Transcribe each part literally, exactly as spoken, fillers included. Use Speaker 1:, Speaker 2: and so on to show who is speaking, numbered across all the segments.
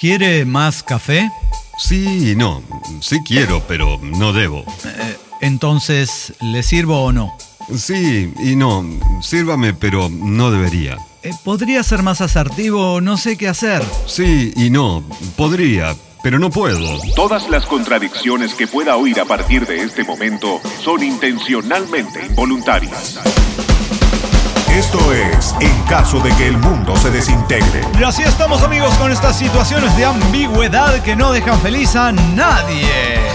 Speaker 1: ¿Quiere más café?
Speaker 2: Sí y no. Sí quiero, pero no debo.
Speaker 1: Eh, entonces, ¿le sirvo o no?
Speaker 2: Sí y no. Sírvame, pero no debería.
Speaker 1: Eh, ¿Podría ser más asertivo? No sé qué hacer.
Speaker 2: Sí y no. Podría, pero no puedo.
Speaker 3: Todas las contradicciones que pueda oír a partir de este momento son intencionalmente involuntarias.
Speaker 4: Esto es En caso de que el mundo se desintegre.
Speaker 1: Y así estamos, amigos, con estas situaciones de ambigüedad que no dejan feliz a nadie.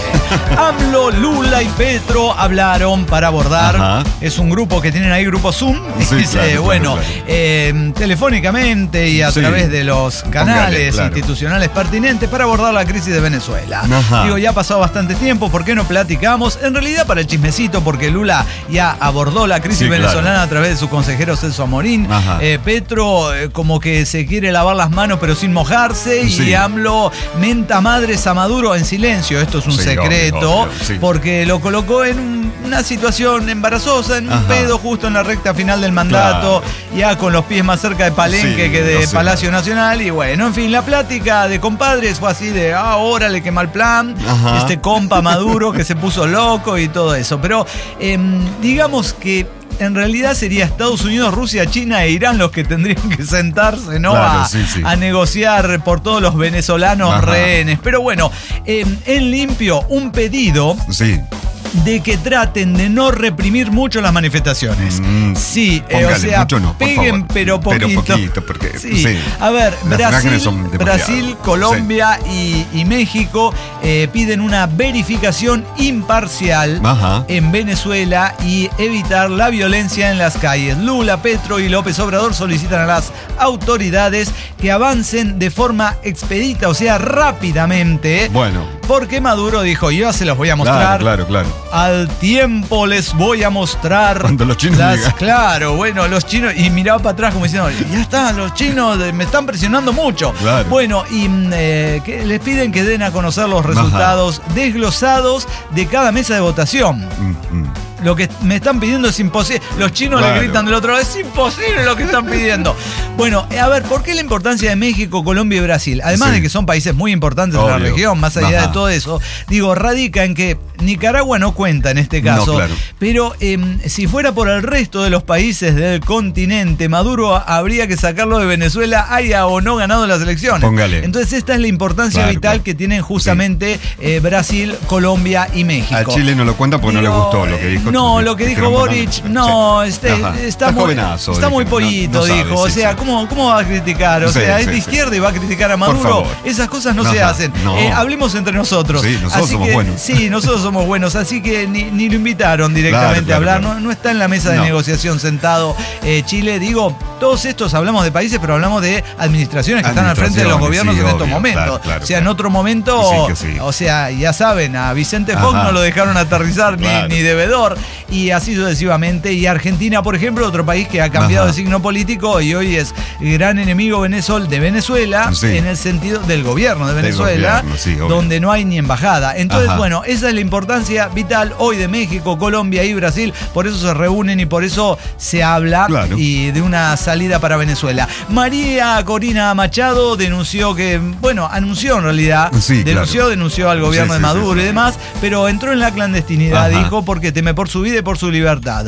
Speaker 1: AMLO, Lula y Petro hablaron para abordar. Ajá. Es un grupo que tienen ahí, grupo Zoom.
Speaker 2: Sí,
Speaker 1: dice,
Speaker 2: claro,
Speaker 1: bueno,
Speaker 2: claro, claro.
Speaker 1: Eh, telefónicamente y a
Speaker 2: sí.
Speaker 1: través de los canales
Speaker 2: Póngale, claro.
Speaker 1: institucionales pertinentes para abordar la crisis de Venezuela.
Speaker 2: Ajá.
Speaker 1: Digo, ya ha pasado bastante tiempo, ¿por qué no platicamos? En realidad para el chismecito, porque Lula ya abordó la crisis
Speaker 2: sí,
Speaker 1: venezolana
Speaker 2: claro.
Speaker 1: a través de su consejero Celso Amorín. Eh, Petro eh, como que se quiere lavar las manos pero sin mojarse.
Speaker 2: Sí.
Speaker 1: Y AMLO menta madres a Maduro en silencio. Esto es un
Speaker 2: sí,
Speaker 1: secreto,
Speaker 2: obvio, obvio, sí.
Speaker 1: porque lo colocó en un, una situación embarazosa, en un
Speaker 2: Ajá.
Speaker 1: pedo justo en la recta final del mandato, claro. ya con los pies más cerca de Palenque
Speaker 2: sí,
Speaker 1: que de
Speaker 2: sé.
Speaker 1: Palacio Nacional. Y bueno, en fin, la plática de compadres fue así de, ah, órale, qué mal plan. Ajá. Este compa Maduro que se puso loco y todo eso. Pero eh, digamos que en realidad sería Estados Unidos, Rusia, China e Irán los que tendrían que sentarse, ¿no?
Speaker 2: Claro,
Speaker 1: a,
Speaker 2: sí, sí.
Speaker 1: a negociar por todos los venezolanos. Ajá. Rehenes. Pero bueno, eh, en limpio, un pedido.
Speaker 2: Sí.
Speaker 1: De que traten de no reprimir mucho las manifestaciones.
Speaker 2: Mm,
Speaker 1: sí,
Speaker 2: póngale,
Speaker 1: eh, o sea,
Speaker 2: mucho no, por
Speaker 1: peguen
Speaker 2: favor.
Speaker 1: pero poquito.
Speaker 2: Pero poquito, porque
Speaker 1: sí.
Speaker 2: sí.
Speaker 1: A ver, Brasil, Brasil, Colombia
Speaker 2: sí.
Speaker 1: y, y México eh, piden una verificación imparcial Ajá. en Venezuela y evitar la violencia en las calles. Lula, Petro y López Obrador solicitan a las autoridades que avancen de forma expedita, o sea, rápidamente.
Speaker 2: Bueno.
Speaker 1: Porque Maduro dijo, yo ya se los voy a mostrar.
Speaker 2: Claro, claro, claro.
Speaker 1: Al tiempo les voy a mostrar.
Speaker 2: Cuando los chinos
Speaker 1: las,
Speaker 2: digan.
Speaker 1: Claro, bueno, los chinos. Y miraba para atrás como diciendo, ya está, los chinos me están presionando mucho.
Speaker 2: Claro.
Speaker 1: Bueno, y eh, que les piden que den a conocer los resultados Ajá. desglosados de cada mesa de votación. Mm-hmm. Lo que me están pidiendo es imposible. Los chinos claro. le gritan del otro lado, es imposible lo que están pidiendo. Bueno, a ver, ¿por qué la importancia de México, Colombia y Brasil? Además sí. de que son países muy importantes Obvio. en la región, más allá Ajá. de todo eso, digo, radica en que Nicaragua no cuenta en este caso,
Speaker 2: no, claro.
Speaker 1: pero eh, si fuera por el resto de los países del continente, Maduro habría que sacarlo de Venezuela, haya o no ganado las elecciones.
Speaker 2: Póngale.
Speaker 1: Entonces esta es la importancia claro, vital claro. que tienen justamente sí. eh, Brasil, Colombia y México.
Speaker 2: A Chile no lo cuenta porque digo, no le gustó lo que dijo.
Speaker 1: No, lo que dijo Boric, no, sí. este, está, está muy, jovenazo, está muy pollito, no, no dijo. Sabe, sí, o sea, sí. ¿cómo, ¿cómo va a criticar? O sí, sea, sí, es de sí. izquierda y va a criticar a Maduro. Esas cosas no Ajá, se hacen. No. Eh, hablemos entre nosotros.
Speaker 2: Sí, nosotros
Speaker 1: así
Speaker 2: somos
Speaker 1: que,
Speaker 2: buenos.
Speaker 1: Sí, nosotros somos buenos. Así que ni, ni lo invitaron directamente claro, claro, a hablar. Claro. No, no está en la mesa de no. negociación sentado eh, Chile. Digo, todos estos hablamos de países, pero hablamos de administraciones que están al frente de los gobiernos sí, en obvio, estos momentos. Claro, claro, o sea, en otro momento, sí sí. o sea, ya saben, a Vicente Fox Ajá. no lo dejaron aterrizar claro. ni, ni de vedor. Y así sucesivamente. Y Argentina, por ejemplo, otro país que ha cambiado Ajá. de signo político y hoy es gran enemigo de Venezuela, sí. en el sentido del gobierno de Venezuela, gobierno, sí, donde no hay ni embajada. Entonces, Ajá. bueno, esa es la importancia vital hoy de México, Colombia y Brasil. Por eso se reúnen y por eso se habla claro. y de una salida para Venezuela. María Corina Machado denunció que, bueno, anunció en realidad, sí, denunció, claro. denunció al gobierno sí, de Maduro sí, sí, y demás, sí. pero entró en la clandestinidad, Ajá. dijo, porque teme por su vida y por su libertad.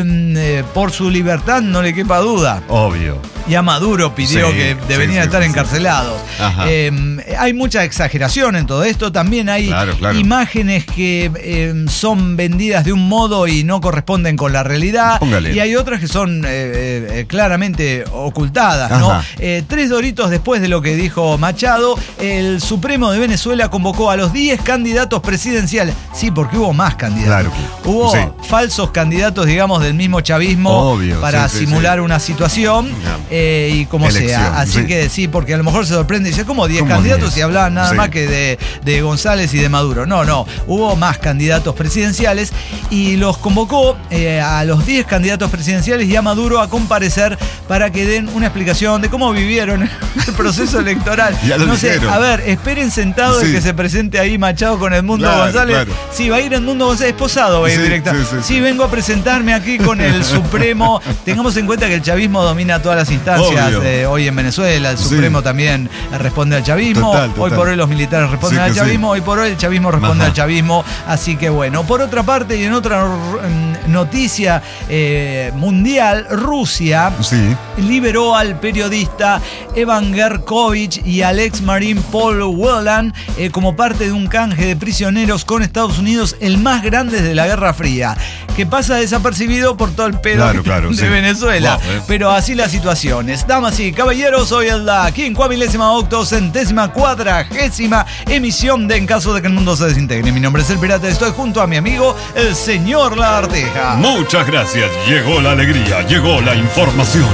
Speaker 1: Eh, por su libertad no le quepa duda.
Speaker 2: Obvio.
Speaker 1: Y a Maduro pidió sí, que deberían sí, sí, estar sí, encarcelados. Sí. Eh, hay mucha exageración en todo esto. También hay claro, claro. imágenes que eh, son vendidas de un modo y no corresponden con la realidad.
Speaker 2: Póngale.
Speaker 1: Y hay otras que son eh, eh, claramente ocultadas, ¿no? Eh, tres doritos después de lo que dijo Machado, el Supremo de Venezuela convocó a los diez candidatos presidenciales. Sí, porque hubo más candidatos. Claro. Hubo sí. falsos candidatos, digamos, del mismo chavismo
Speaker 2: Obvio,
Speaker 1: para
Speaker 2: sí,
Speaker 1: simular
Speaker 2: sí, sí.
Speaker 1: una situación. No. Eh, y como Elección, sea. Así sí. que sí, porque a lo mejor se sorprende y dice, ¿cómo diez candidatos diez? Y hablaban nada sí. más que de, de González y de Maduro? No, no. Hubo más más candidatos presidenciales y los convocó eh, a los diez candidatos presidenciales y a Maduro a comparecer para que den una explicación de cómo vivieron el proceso electoral.
Speaker 2: Ya lo
Speaker 1: no sé,
Speaker 2: dijeron.
Speaker 1: a ver, esperen sentados
Speaker 2: Sí.
Speaker 1: de que se presente ahí Machado con Edmundo
Speaker 2: Claro,
Speaker 1: González.
Speaker 2: claro.
Speaker 1: Sí, va a ir Edmundo González, Posado va a ir
Speaker 2: Sí,
Speaker 1: directa.
Speaker 2: sí, sí,
Speaker 1: Sí,
Speaker 2: sí.
Speaker 1: vengo a presentarme aquí con el Supremo. Tengamos en cuenta que el chavismo domina todas las instancias
Speaker 2: Obvio.
Speaker 1: eh, hoy en Venezuela. El
Speaker 2: Sí.
Speaker 1: Supremo también responde al chavismo.
Speaker 2: Total, total.
Speaker 1: Hoy por hoy los militares responden
Speaker 2: Sí
Speaker 1: al
Speaker 2: que
Speaker 1: chavismo.
Speaker 2: sí.
Speaker 1: Hoy por hoy el chavismo responde
Speaker 2: Ajá.
Speaker 1: al chavismo. Así que bueno. Por otra parte, y en otra mm, noticia eh, mundial, Rusia
Speaker 2: Sí.
Speaker 1: liberó al periodista Evan Gershkovich y al ex marín Paul Whelan eh, como parte de un canje de prisioneros con Estados Unidos, el más grande de la Guerra Fría, que pasa desapercibido por todo el pedo
Speaker 2: Claro, claro,
Speaker 1: de
Speaker 2: sí.
Speaker 1: Venezuela.
Speaker 2: Wow, eh.
Speaker 1: Pero así las situaciones. Damas y caballeros, hoy es la quincuamilésima octocentésima cuadragésima emisión de En caso de que el mundo se desintegre. Mi nombre es El Pirata y estoy junto a mi amigo, el señor La Arteja.
Speaker 5: Muchas gracias. Llegó la alegría, llegó la información.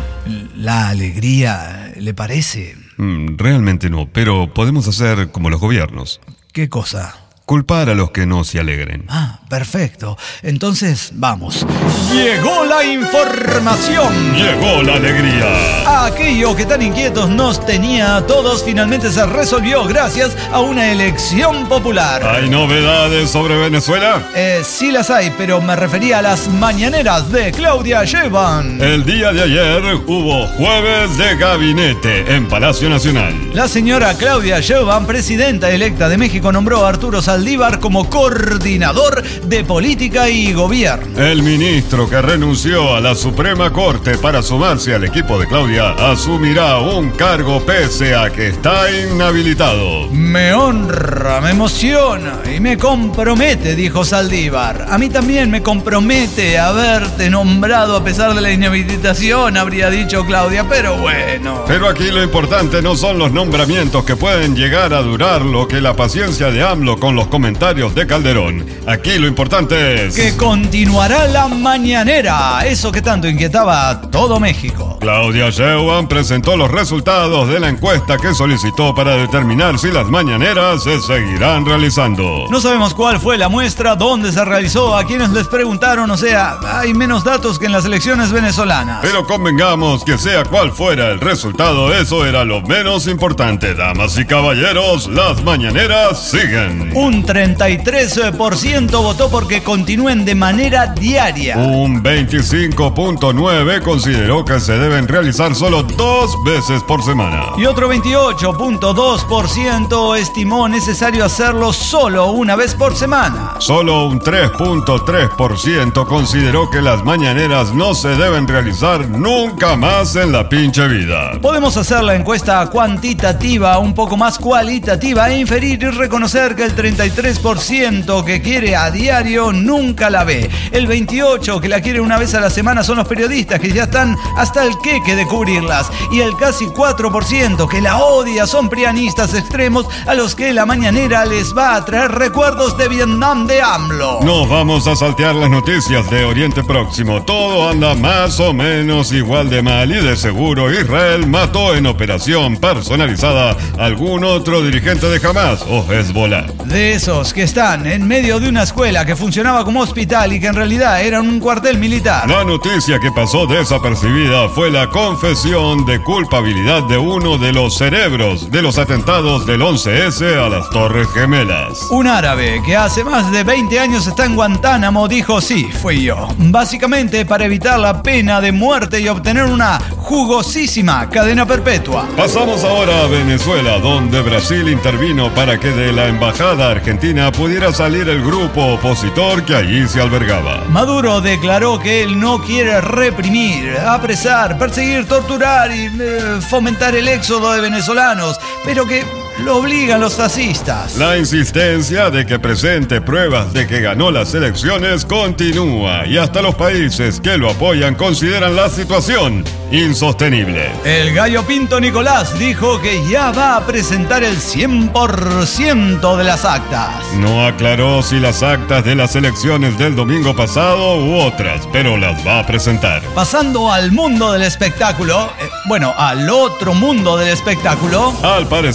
Speaker 1: La alegría, ¿le parece?
Speaker 2: Mm, realmente no, pero podemos hacer como los gobiernos.
Speaker 1: ¿Qué cosa?
Speaker 2: Culpar a los que no se alegren.
Speaker 1: Ah, perfecto. Entonces, vamos. Llegó la información.
Speaker 5: Llegó la alegría.
Speaker 1: Aquello que tan inquietos nos tenía a todos finalmente se resolvió gracias a una elección popular.
Speaker 5: ¿Hay novedades sobre Venezuela?
Speaker 1: Eh, sí las hay, pero me refería a las mañaneras de Claudia Sheinbaum.
Speaker 5: El día de ayer hubo jueves de gabinete en Palacio Nacional.
Speaker 1: La señora Claudia Sheinbaum, presidenta electa de México, nombró a Arturo Saldívar como coordinador de política y gobierno.
Speaker 5: El ministro que renunció a la Suprema Corte para sumarse al equipo de Claudia asumirá un cargo pese a que está inhabilitado.
Speaker 1: Me honra, me emociona y me compromete, dijo Saldívar. A mí también me compromete haberte nombrado a pesar de la inhabilitación, habría dicho Claudia, pero bueno.
Speaker 5: Pero aquí lo importante no son los nombramientos que pueden llegar a durar lo que la paciencia de AMLO con los comentarios de Calderón. Aquí lo importante es
Speaker 1: Que continuará la mañanera, eso que tanto inquietaba a todo México.
Speaker 5: Claudia Sheinbaum presentó los resultados de la encuesta que solicitó para determinar si las mañaneras se seguirán realizando.
Speaker 1: No sabemos cuál fue la muestra, dónde se realizó, a quienes les preguntaron, o sea, hay menos datos que en las elecciones venezolanas.
Speaker 5: Pero convengamos que sea cual fuera el resultado, eso era lo menos importante. Damas y caballeros, las mañaneras siguen.
Speaker 1: Un treinta y tres por ciento votó porque continúen de manera diaria.
Speaker 5: Un veinticinco punto nueve consideró que se deben realizar solo dos veces por semana.
Speaker 1: Y otro veintiocho punto dos por ciento estimó necesario hacerlo solo una vez por semana.
Speaker 5: Solo un tres punto tres por ciento consideró que las mañaneras no se deben realizar nunca más en la pinche vida.
Speaker 1: Podemos hacer la encuesta cuantitativa un poco más cualitativa e inferir y reconocer que el treinta y tres por ciento que quiere a diario nunca la ve. El veintiocho por ciento que la quiere una vez a la semana son los periodistas que ya están hasta el queque de cubrirlas. Y el casi cuatro por ciento que la odia son prianistas extremos a los que la mañanera les va a traer recuerdos de Vietnam de AMLO.
Speaker 5: Nos vamos a saltear las noticias de Oriente Próximo. Todo anda más o menos igual de mal y de seguro Israel mató en operación personalizada a algún otro dirigente de Hamas o Hezbollah.
Speaker 1: De esos que están en medio de una escuela que funcionaba como hospital y que en realidad era un cuartel militar.
Speaker 5: La noticia que pasó desapercibida fue la confesión de culpabilidad de uno de los cerebros de los atentados del once ese a las Torres Gemelas.
Speaker 1: Un árabe que hace más de veinte años está en Guantánamo dijo sí, fui yo. Básicamente para evitar la pena de muerte y obtener una jugosísima cadena perpetua.
Speaker 5: Pasamos ahora a Venezuela, donde Brasil intervino para que de la embajada argentina pudiera salir el grupo opositor que allí se albergaba.
Speaker 1: Maduro declaró que él no quiere reprimir, apresar, perseguir, torturar y eh, fomentar el éxodo de venezolanos, pero que lo obligan los fascistas.
Speaker 5: La insistencia de que presente pruebas de que ganó las elecciones continúa y hasta los países que lo apoyan consideran la situación insostenible.
Speaker 1: El gallo pinto Nicolás dijo que ya va a presentar el cien por ciento de las actas.
Speaker 5: No aclaró si las actas de las elecciones del domingo pasado u otras, pero las va a presentar.
Speaker 1: Pasando al mundo del espectáculo, eh, bueno, al otro mundo del espectáculo.
Speaker 5: Al parecer, Ben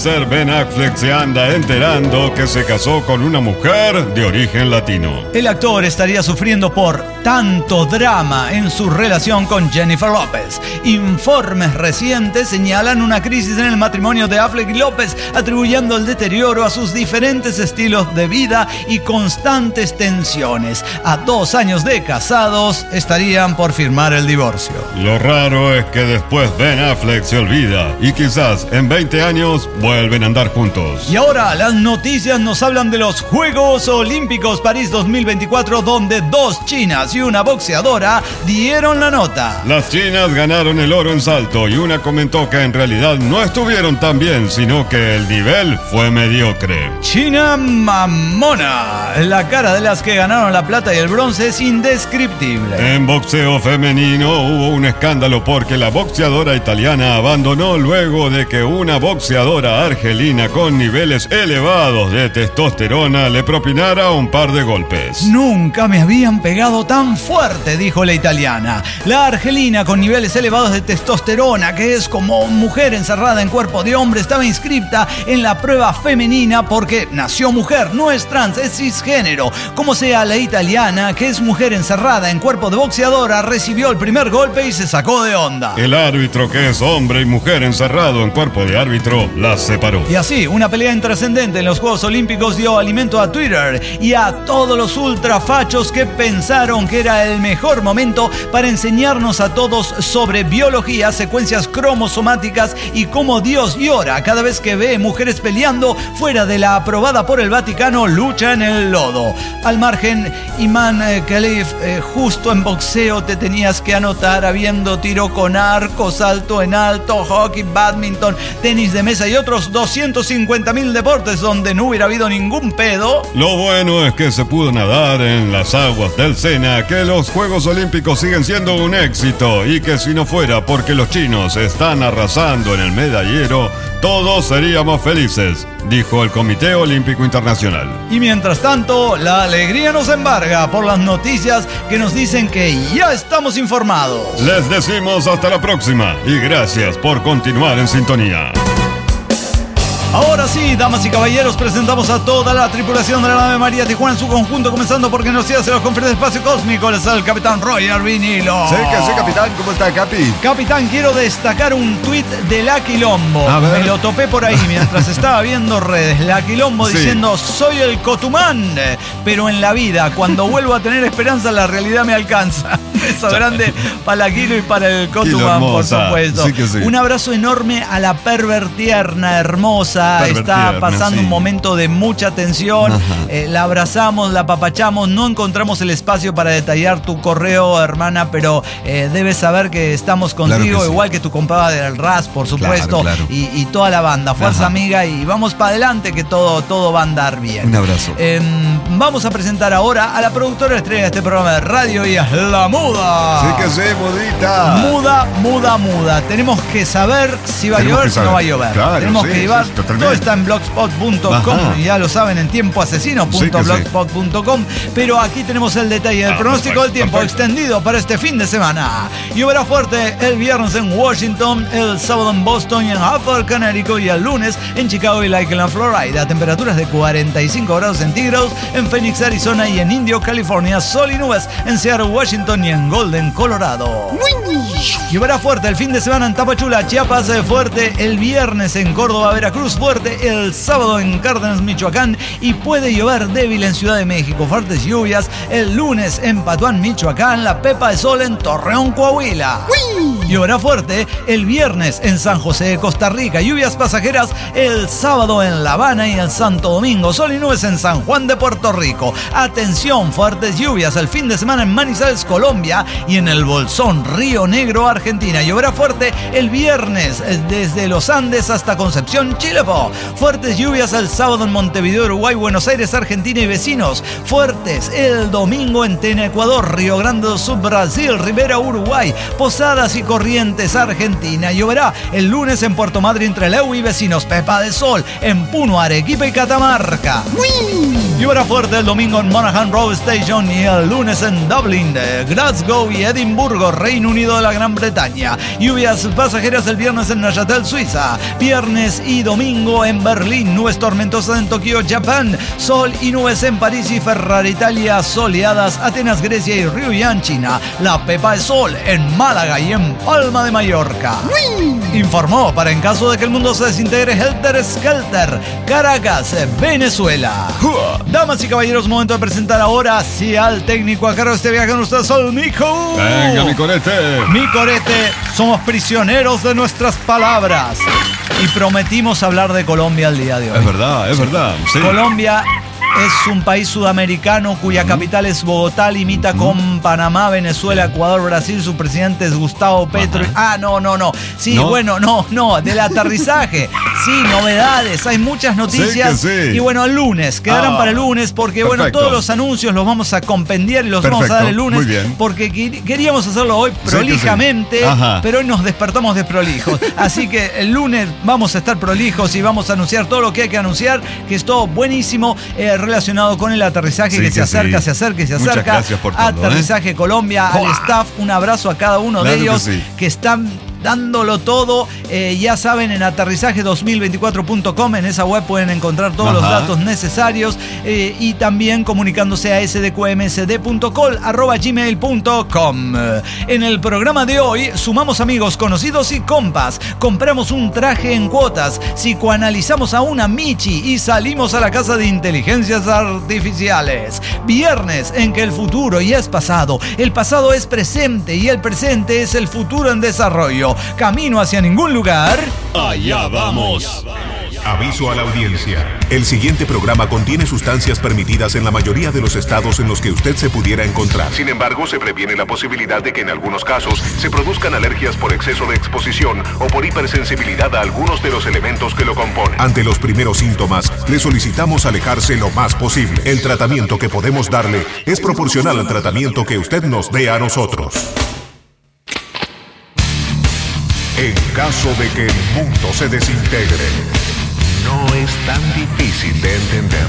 Speaker 5: Ben Affleck se anda enterando que se casó con una mujer de origen latino.
Speaker 1: El actor estaría sufriendo por tanto drama en su relación con Jennifer López. Informes recientes señalan una crisis en el matrimonio de Affleck y López, atribuyendo el deterioro a sus diferentes estilos de vida y constantes tensiones. A dos años de casados estarían por firmar el divorcio.
Speaker 5: Lo raro es que después Ben Affleck se olvida y quizás en veinte años vuelven a andar juntos.
Speaker 1: Y ahora las noticias nos hablan de los Juegos Olímpicos París dos mil veinticuatro, donde dos chinas y una boxeadora dieron la nota.
Speaker 5: Las chinas ganaron el oro en salto y una comentó que en realidad no estuvieron tan bien, sino que el nivel fue mediocre.
Speaker 1: China mamona. La cara de las que ganaron la plata y el bronce es indescriptible.
Speaker 5: En boxeo femenino hubo un escándalo porque la boxeadora italiana abandonó luego de que una boxeadora argelina con niveles elevados de testosterona le propinara un par de golpes.
Speaker 1: Nunca me habían pegado tan fuerte, dijo la italiana. La argelina con niveles elevados de testosterona, que es como mujer encerrada en cuerpo de hombre, estaba inscripta en la prueba femenina porque nació mujer, no es trans, es cisgénero. Como sea, la italiana, que es mujer encerrada en cuerpo de boxeadora, recibió el primer golpe y se sacó de onda.
Speaker 5: El árbitro, que es hombre y mujer encerrado en cuerpo de árbitro, las separó.
Speaker 1: Y así, una pelea intrascendente en los Juegos Olímpicos dio alimento a Twitter y a todos los ultrafachos que pensaron que era el mejor momento para enseñarnos a todos sobre biología, secuencias cromosomáticas y cómo Dios llora cada vez que ve mujeres peleando fuera de la aprobada por el Vaticano lucha en el lodo. Al margen, Imán eh, Khalif, eh, justo en boxeo te tenías que anotar habiendo tiro con arco, salto en alto, hockey, badminton, tenis de mesa y otros doscientos cincuenta mil deportes donde no hubiera habido ningún pedo.
Speaker 5: Lo bueno es que se pudo nadar en las aguas del Sena, que los Juegos Olímpicos siguen siendo un éxito y que si no fuera porque los chinos están arrasando en el medallero, todos seríamos felices, dijo el Comité Olímpico Internacional.
Speaker 1: Y mientras tanto, la alegría nos embarga por las noticias que nos dicen que ya estamos informados.
Speaker 5: Les decimos hasta la próxima y gracias por continuar en sintonía.
Speaker 1: Ahora sí, damas y caballeros, presentamos a toda la tripulación de la nave María Tijuana en su conjunto, comenzando porque nos hace los conferencias del espacio cósmico. Les habla el capitán Roger Vinilo.
Speaker 2: Sí, que sí, capitán. ¿Cómo está, Capi?
Speaker 1: Capitán, quiero destacar un tuit de La Quilombo. Me lo topé por ahí mientras estaba viendo redes. La Quilombo sí. Diciendo, soy el Cotumán, pero en la vida, cuando vuelvo a tener esperanza, la realidad me alcanza. Beso grande para la Quilo y para el Cotumán, por supuesto. Sí que sí. Un abrazo enorme a la pervertierna, hermosa. Está pasando sí. un momento de mucha tensión. Eh, la abrazamos, la apapachamos. No encontramos el espacio para detallar tu correo, hermana, pero eh, debes saber que estamos contigo, claro que sí. Igual que tu compadre del R A S, por supuesto, claro, claro. Y, y toda la banda. Fuerza, Ajá. amiga, y vamos para adelante que todo, todo va a andar bien.
Speaker 2: Un abrazo.
Speaker 1: Eh, vamos a presentar ahora a la productora estrella de este programa de radio y es la Muda.
Speaker 2: Sí que sí, Mudita.
Speaker 1: Muda, muda, muda. Tenemos que saber si va Tenemos a llover o si no va a llover. Claro, Tenemos sí, que llevar... Sí, todo está en blogspot punto com, ya lo saben, en tiempo asesino punto blogspot punto com, sí. Pero aquí tenemos el detalle del ah, pronóstico perfecto, del tiempo perfecto. extendido para este fin de semana. Lloverá fuerte el viernes en Washington, el sábado en Boston y en Hartford, Connecticut, y el lunes en Chicago y Lakeland, Florida. Temperaturas de cuarenta y cinco grados centígrados en Phoenix, Arizona, y en Indio, California. Sol y nubes en Seattle, Washington, y en Golden, Colorado. Lloverá fuerte el fin de semana en Tapachula, Chiapas, fuerte el viernes en Córdoba, Veracruz, fuerte el sábado en Cárdenas, Michoacán, y puede llover débil en Ciudad de México. Fuertes lluvias el lunes en Patuán, Michoacán, La Pepa de Sol en Torreón, Coahuila. ¡Uy! Lloverá fuerte el viernes en San José de Costa Rica. Lluvias pasajeras el sábado en La Habana y en Santo Domingo. Sol y nubes en San Juan de Puerto Rico. Atención, fuertes lluvias el fin de semana en Manizales, Colombia, y en el Bolsón, Río Negro, Argentina. Lloverá fuerte el viernes desde los Andes hasta Concepción, Chile. Fuertes lluvias el sábado en Montevideo, Uruguay, Buenos Aires, Argentina y vecinos. Fuertes el domingo en Tena, Ecuador, Río Grande do Sul, Brasil, Rivera, Uruguay, Posadas y Corrientes, Argentina. Lloverá el lunes en Puerto Madryn, Trelew y vecinos. Pepa de Sol en Puno, Arequipa y Catamarca. ¡Uy! Lloverá fuerte el domingo en Monaghan Road Station y el lunes en Dublin, Graz Glasgow y Edimburgo, Reino Unido de la Gran Bretaña. Lluvias pasajeras el viernes en Neuchâtel, Suiza. Viernes y domingo en Berlín. Nubes tormentosas en Tokio, Japón. Sol y nubes en París y Ferrara, Italia. Soleadas Atenas, Grecia y Ryuyang, China. La Pepa de Sol en Málaga y en Palma de Mallorca. ¡Uy! Informó para en caso de que el mundo se desintegre Helter Skelter, Caracas, Venezuela. Damas y caballeros, momento de presentar ahora sí al técnico a cargo de este viaje con ustedes, al Mico.
Speaker 5: Venga, mi corete.
Speaker 1: Mi corete, somos prisioneros de nuestras palabras. Y prometimos hablar de Colombia el día de hoy.
Speaker 5: Es verdad, es verdad. Sí.
Speaker 1: Colombia es un país sudamericano cuya capital es Bogotá, limita con Panamá, Venezuela, Ecuador, Brasil. Su presidente es Gustavo Petro. Ah, no, no, no. Sí, ¿no? Bueno, no, no. Del aterrizaje. Sí, novedades. Hay muchas noticias.
Speaker 5: Sí que sí.
Speaker 1: Y bueno, el lunes. Quedarán ah, para el lunes porque, perfecto. Bueno, todos los anuncios los vamos a compendiar y los perfecto. Vamos a dar el lunes.
Speaker 5: Muy bien.
Speaker 1: Porque queríamos hacerlo hoy prolijamente, sí sí. Pero hoy nos despertamos desprolijos. Así que el lunes vamos a estar prolijos y vamos a anunciar todo lo que hay que anunciar, que es todo buenísimo. Eh, relacionado con el aterrizaje sí, que, que se acerca, sí. se acerca y se acerca.
Speaker 5: Muchas gracias por todo,
Speaker 1: Aterrizaje
Speaker 5: ¿eh?
Speaker 1: Colombia,
Speaker 5: ¡Buah!
Speaker 1: Al staff, un abrazo a cada uno
Speaker 5: claro
Speaker 1: de ellos
Speaker 5: que, sí.
Speaker 1: que están dándolo todo. Eh, ya saben, en aterrizaje dos mil veinticuatro punto com, en esa web pueden encontrar todos Ajá. los datos necesarios eh, y también comunicándose a s d q m s d punto col arroba gmail punto com. En el programa de hoy sumamos amigos, conocidos y compas, compramos un traje en cuotas, psicoanalizamos a una Michi y salimos a la casa de inteligencias artificiales. Viernes en que el futuro ya es pasado, el pasado es presente y el presente es el futuro en desarrollo. Camino hacia ningún lugar.
Speaker 5: Allá vamos.
Speaker 4: Aviso a la audiencia. El siguiente programa contiene sustancias permitidas en la mayoría de los estados en los que usted se pudiera encontrar.
Speaker 3: Sin embargo, se previene la posibilidad de que en algunos casos se produzcan alergias por exceso de exposición o por hipersensibilidad a algunos de los elementos que lo componen.
Speaker 4: Ante los primeros síntomas, le solicitamos alejarse lo más posible. El tratamiento que podemos darle es proporcional al tratamiento que usted nos dé a nosotros. En caso de que el mundo se desintegre, no es tan difícil de entender.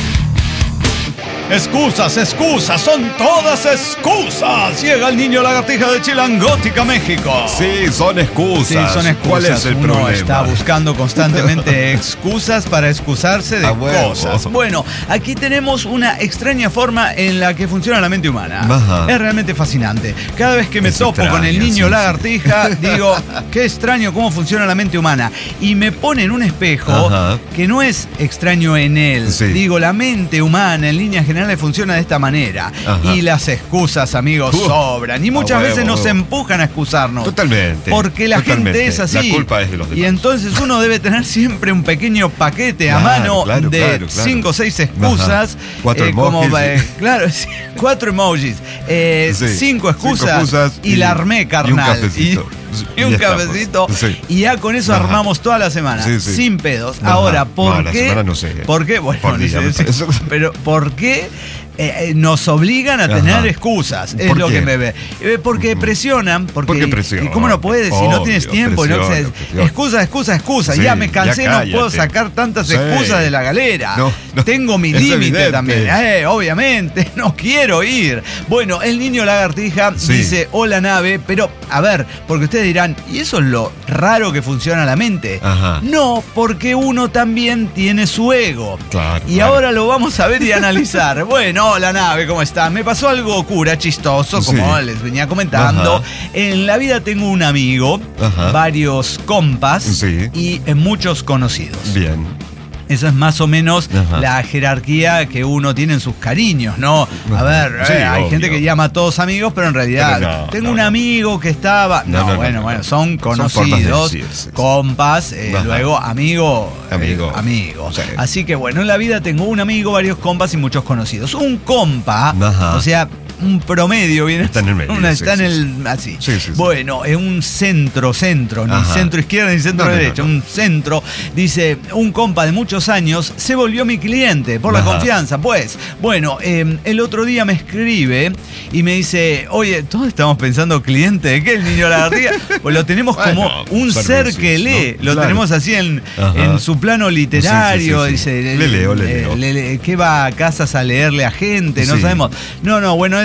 Speaker 1: Excusas, excusas, son todas excusas. Llega el niño lagartija de Chilangótica, México.
Speaker 5: Sí, son excusas.
Speaker 1: Sí, son excusas.
Speaker 5: ¿Cuál es el
Speaker 1: Uno
Speaker 5: problema?
Speaker 1: Está buscando constantemente excusas para excusarse de
Speaker 5: ah, bueno.
Speaker 1: cosas. Bueno, aquí tenemos una extraña forma en la que funciona la mente humana. Ajá. Es realmente fascinante. Cada vez que me es topo extraño, con el niño sí, lagartija, sí. digo, qué extraño cómo funciona la mente humana. Y me pone en un espejo Ajá. que no es extraño en él. Sí. Digo, la mente humana en líneas generales funciona de esta manera. Ajá. Y las excusas, amigos, uh, sobran. Y muchas veces huevo. nos empujan a excusarnos.
Speaker 5: Totalmente.
Speaker 1: Porque la
Speaker 5: totalmente.
Speaker 1: gente es así.
Speaker 5: La culpa es de los demás.
Speaker 1: Y entonces uno debe tener siempre un pequeño paquete claro, a mano claro, de claro, claro. cinco o seis excusas.
Speaker 5: Ajá. Cuatro
Speaker 1: eh,
Speaker 5: emojis.
Speaker 1: Como, eh, claro, cuatro emojis. Eh, sí. Cinco excusas. Cinco excusas y, y la armé, carnal.
Speaker 5: Y un cafecito.
Speaker 1: Y, y un cafecito. Sí. Y ya con eso Ajá. armamos toda la semana. Sí, sí. Sin pedos. Ajá. Ahora, ¿por
Speaker 5: no,
Speaker 1: qué?
Speaker 5: La semana no sé.
Speaker 1: ¿Por qué? Bueno,
Speaker 5: por día,
Speaker 1: no sé, pero ¿por qué? Eh, nos obligan a tener Ajá. excusas, es lo qué? que me ve. Eh, porque presionan, porque
Speaker 5: ¿Por qué presionan?
Speaker 1: ¿Cómo no puedes si no tienes tiempo?
Speaker 5: Presión,
Speaker 1: no,
Speaker 5: presión.
Speaker 1: Excusa, excusa, excusa. Sí, ya me cansé, ya no puedo sacar tantas sí. excusas de la galera. No, no, Tengo mi límite también. Eh, obviamente, no quiero ir. Bueno, el niño lagartija sí. dice, hola nave, pero a ver, porque ustedes dirán, ¿y eso es lo raro que funciona la mente? Ajá. No, porque uno también tiene su ego.
Speaker 5: Claro,
Speaker 1: y
Speaker 5: claro.
Speaker 1: ahora lo vamos a ver y analizar. Bueno, hola nave, ¿cómo están? Me pasó algo cura, chistoso, como sí. les venía comentando. Ajá. En la vida tengo un amigo, Ajá. varios compas sí. y muchos conocidos.
Speaker 5: Bien.
Speaker 1: Esa es más o menos Ajá. la jerarquía que uno tiene en sus cariños, ¿no? A ver, sí, eh, hay obvio. gente que llama a todos amigos, pero en realidad pero no, tengo no, un no. amigo que estaba... No, no, no bueno, no, bueno, son conocidos, son de compas, eh, luego amigo,
Speaker 5: amigo.
Speaker 1: Eh, amigo. Sí. Así que bueno, en la vida tengo un amigo, varios compas y muchos conocidos. Un compa, Ajá. o sea... un promedio, viene
Speaker 5: está en el medio,
Speaker 1: una,
Speaker 5: sí,
Speaker 1: está
Speaker 5: sí,
Speaker 1: en el así.
Speaker 5: Sí, sí, sí.
Speaker 1: Bueno, es un centro, centro, ni Ajá. centro izquierda ni centro no, derecha, no, no, no. un centro. Dice, un compa de muchos años se volvió mi cliente por Ajá. la confianza. Pues, bueno, eh, el otro día me escribe y me dice, oye, todos estamos pensando cliente de qué el niño lagartija. Pues lo tenemos como bueno, un ser que lee, ¿no? Lo claro. tenemos así en, en su plano literario. Sí, sí, sí, sí.
Speaker 5: Dice, le leo, le leo.
Speaker 1: Le, le, ¿qué va a casas a leerle a gente? No sí. sabemos. No, no, bueno, él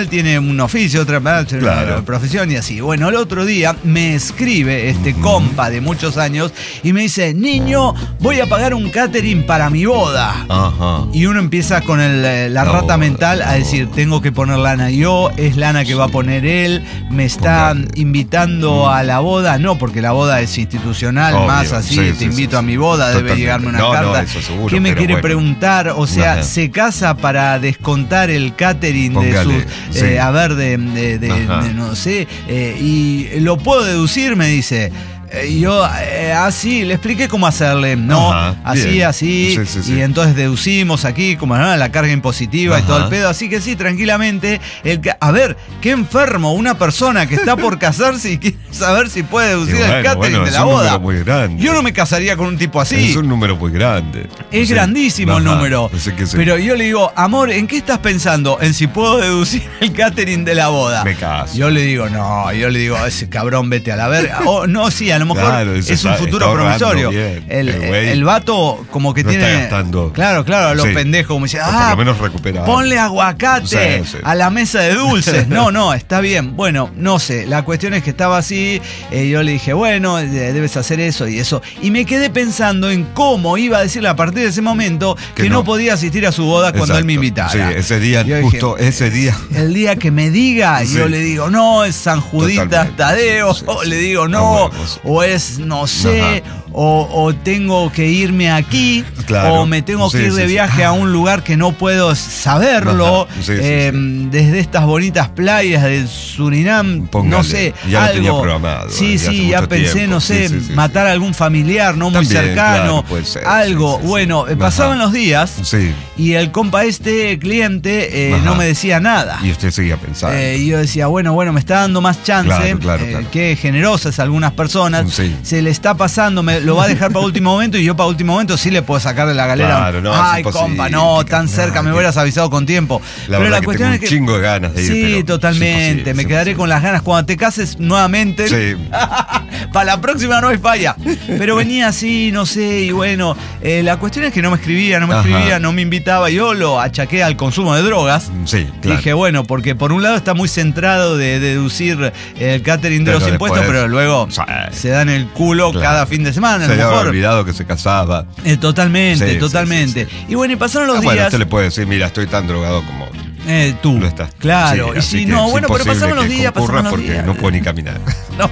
Speaker 1: tiene un oficio, otra
Speaker 5: Claro.
Speaker 1: profesión y así. Bueno, el otro día me escribe este uh-huh. compa de muchos años y me dice, niño, voy a pagar un catering para mi boda.
Speaker 5: Ajá.
Speaker 1: Y uno empieza con el, la
Speaker 5: No,
Speaker 1: rata mental a
Speaker 5: no.
Speaker 1: decir, tengo que poner lana yo, es lana que va a poner él, me está
Speaker 5: Póngale.
Speaker 1: invitando
Speaker 5: Mm.
Speaker 1: a la boda. No, porque la boda es institucional,
Speaker 5: Obvio.
Speaker 1: más así,
Speaker 5: Sí,
Speaker 1: te
Speaker 5: sí,
Speaker 1: invito
Speaker 5: sí,
Speaker 1: a mi boda,
Speaker 5: sí.
Speaker 1: debe
Speaker 5: Totalmente.
Speaker 1: llegarme una
Speaker 5: No, no,
Speaker 1: carta.
Speaker 5: eso seguro,
Speaker 1: ¿Qué me
Speaker 5: pero
Speaker 1: quiere
Speaker 5: bueno.
Speaker 1: preguntar? O sea,
Speaker 5: Ajá.
Speaker 1: se casa para descontar el catering
Speaker 5: Póngale,
Speaker 1: de sus,
Speaker 5: sí.
Speaker 1: eh, a ver, de, de, de-
Speaker 5: Ajá.
Speaker 1: de no sé, eh, y lo puedo deducir, me dice. Eh, Yo eh, así, le expliqué cómo hacerle, ¿no?
Speaker 5: Ajá,
Speaker 1: así,
Speaker 5: bien.
Speaker 1: así,
Speaker 5: Sí, sí, sí.
Speaker 1: y entonces deducimos aquí, como ¿no? la carga impositiva
Speaker 5: Ajá.
Speaker 1: y todo el pedo. Así que sí, tranquilamente. El ca- a ver, qué enfermo, una persona que está por casarse y quiere saber si puede deducir
Speaker 5: Y bueno,
Speaker 1: el catering
Speaker 5: bueno,
Speaker 1: de
Speaker 5: es
Speaker 1: la
Speaker 5: un
Speaker 1: boda.
Speaker 5: número muy grande.
Speaker 1: Yo no me casaría con un tipo así.
Speaker 5: Es un número muy grande.
Speaker 1: Es
Speaker 5: Sí.
Speaker 1: grandísimo el
Speaker 5: Ajá.
Speaker 1: número.
Speaker 5: Así que sí.
Speaker 1: Pero yo le digo, amor, ¿en qué estás pensando? En si puedo deducir el catering de la boda.
Speaker 5: Me caso.
Speaker 1: Yo le digo, no, yo le digo, ese cabrón, vete a la verga. O no, sí, a lo mejor
Speaker 5: Claro,
Speaker 1: es
Speaker 5: ese
Speaker 1: un
Speaker 5: está-
Speaker 1: futuro
Speaker 5: está ahorrando
Speaker 1: promisorio.
Speaker 5: bien.
Speaker 1: El,
Speaker 5: El güey
Speaker 1: el vato como que
Speaker 5: no
Speaker 1: tiene.
Speaker 5: está gastando.
Speaker 1: Claro, claro, a los
Speaker 5: Sí.
Speaker 1: pendejos, como dice,
Speaker 5: O por
Speaker 1: ah,
Speaker 5: lo menos recupera algo.
Speaker 1: ponle aguacate
Speaker 5: Sí, sí.
Speaker 1: a la mesa de dulces. No, no, está bien. Bueno, no sé. La cuestión es que estaba así. eh, yo le dije, bueno, eh, debes hacer eso y eso. Y me quedé pensando en cómo iba a decirle a partir de ese momento que,
Speaker 5: Que
Speaker 1: no.
Speaker 5: no.
Speaker 1: podía asistir a su boda cuando
Speaker 5: Exacto.
Speaker 1: él me invitara.
Speaker 5: Sí, ese día,
Speaker 1: Yo
Speaker 5: justo ese día.
Speaker 1: El día que me diga,
Speaker 5: Sí.
Speaker 1: yo le digo, no, es San Juditas
Speaker 5: Totalmente,
Speaker 1: Tadeo.
Speaker 5: sí, sí,
Speaker 1: O
Speaker 5: sí.
Speaker 1: le digo,
Speaker 5: Ah,
Speaker 1: no,
Speaker 5: bueno, pues.
Speaker 1: o es, no sé, o, o tengo que irme aquí,
Speaker 5: Claro.
Speaker 1: o me tengo que
Speaker 5: Sí,
Speaker 1: ir de
Speaker 5: sí, sí.
Speaker 1: viaje a un lugar que no puedo saberlo,
Speaker 5: Ajá. Sí, sí,
Speaker 1: eh,
Speaker 5: sí.
Speaker 1: desde estas bonitas playas del Surinam,
Speaker 5: Póngale.
Speaker 1: no sé,
Speaker 5: Ya lo
Speaker 1: algo.
Speaker 5: tenía programado,
Speaker 1: Sí,
Speaker 5: eh, ya hace
Speaker 1: sí, ya
Speaker 5: mucho
Speaker 1: pensé,
Speaker 5: tiempo.
Speaker 1: no sé,
Speaker 5: Sí, sí, sí,
Speaker 1: matar a algún familiar, no muy
Speaker 5: También,
Speaker 1: cercano,
Speaker 5: claro, puede ser,
Speaker 1: algo.
Speaker 5: sí, sí, sí.
Speaker 1: Bueno, eh,
Speaker 5: Ajá.
Speaker 1: pasaban los días
Speaker 5: Sí.
Speaker 1: y el compa este cliente eh,
Speaker 5: Ajá.
Speaker 1: no me decía nada.
Speaker 5: Y usted seguía pensando.
Speaker 1: Eh, y yo decía, bueno, bueno, me está dando más chance.
Speaker 5: Claro, claro,
Speaker 1: eh,
Speaker 5: claro.
Speaker 1: Qué generosas algunas personas.
Speaker 5: Sí.
Speaker 1: Se le está pasando, me lo va a dejar para último momento y yo para último momento sí le puedo sacar de la galera.
Speaker 5: Claro, no, es
Speaker 1: Ay,
Speaker 5: imposible,
Speaker 1: compa, no,
Speaker 5: que-
Speaker 1: tan
Speaker 5: no,
Speaker 1: cerca, me
Speaker 5: que-
Speaker 1: hubieras avisado con tiempo.
Speaker 5: La
Speaker 1: pero
Speaker 5: verdad
Speaker 1: la
Speaker 5: que
Speaker 1: cuestión
Speaker 5: tengo
Speaker 1: es
Speaker 5: un
Speaker 1: que.
Speaker 5: chingo de ganas de ir,
Speaker 1: Sí,
Speaker 5: pero es
Speaker 1: totalmente.
Speaker 5: imposible,
Speaker 1: me
Speaker 5: es
Speaker 1: quedaré
Speaker 5: imposible.
Speaker 1: con las ganas cuando te cases nuevamente.
Speaker 5: Sí.
Speaker 1: Para la próxima no hay falla. Pero venía así, no sé, y bueno, eh, la cuestión es que no me escribía, no me
Speaker 5: Ajá.
Speaker 1: escribía, no me invitaba. Yo lo achaqué al consumo de drogas.
Speaker 5: Sí, claro.
Speaker 1: Dije, bueno, porque por un lado está muy centrado de deducir el catering de
Speaker 5: Pero
Speaker 1: los impuestos,
Speaker 5: después,
Speaker 1: pero luego
Speaker 5: sí.
Speaker 1: se dan el culo
Speaker 5: Claro.
Speaker 1: cada fin de semana, a
Speaker 5: Se
Speaker 1: lo
Speaker 5: había
Speaker 1: mejor.
Speaker 5: olvidado que se casaba.
Speaker 1: Eh, totalmente,
Speaker 5: Sí, sí,
Speaker 1: totalmente.
Speaker 5: sí, sí.
Speaker 1: Y bueno, y pasaron los
Speaker 5: Ah, bueno,
Speaker 1: días.
Speaker 5: usted le puede decir, mira, estoy tan drogado como
Speaker 1: eh, tú.
Speaker 5: lo estás.
Speaker 1: Claro,
Speaker 5: Sí,
Speaker 1: y
Speaker 5: así
Speaker 1: si
Speaker 5: que
Speaker 1: no,
Speaker 5: es
Speaker 1: bueno, pero
Speaker 5: imposible
Speaker 1: pasaron los
Speaker 5: que
Speaker 1: días,
Speaker 5: concurra
Speaker 1: pasaron los
Speaker 5: porque
Speaker 1: días.
Speaker 5: no puedo ni caminar.
Speaker 1: No.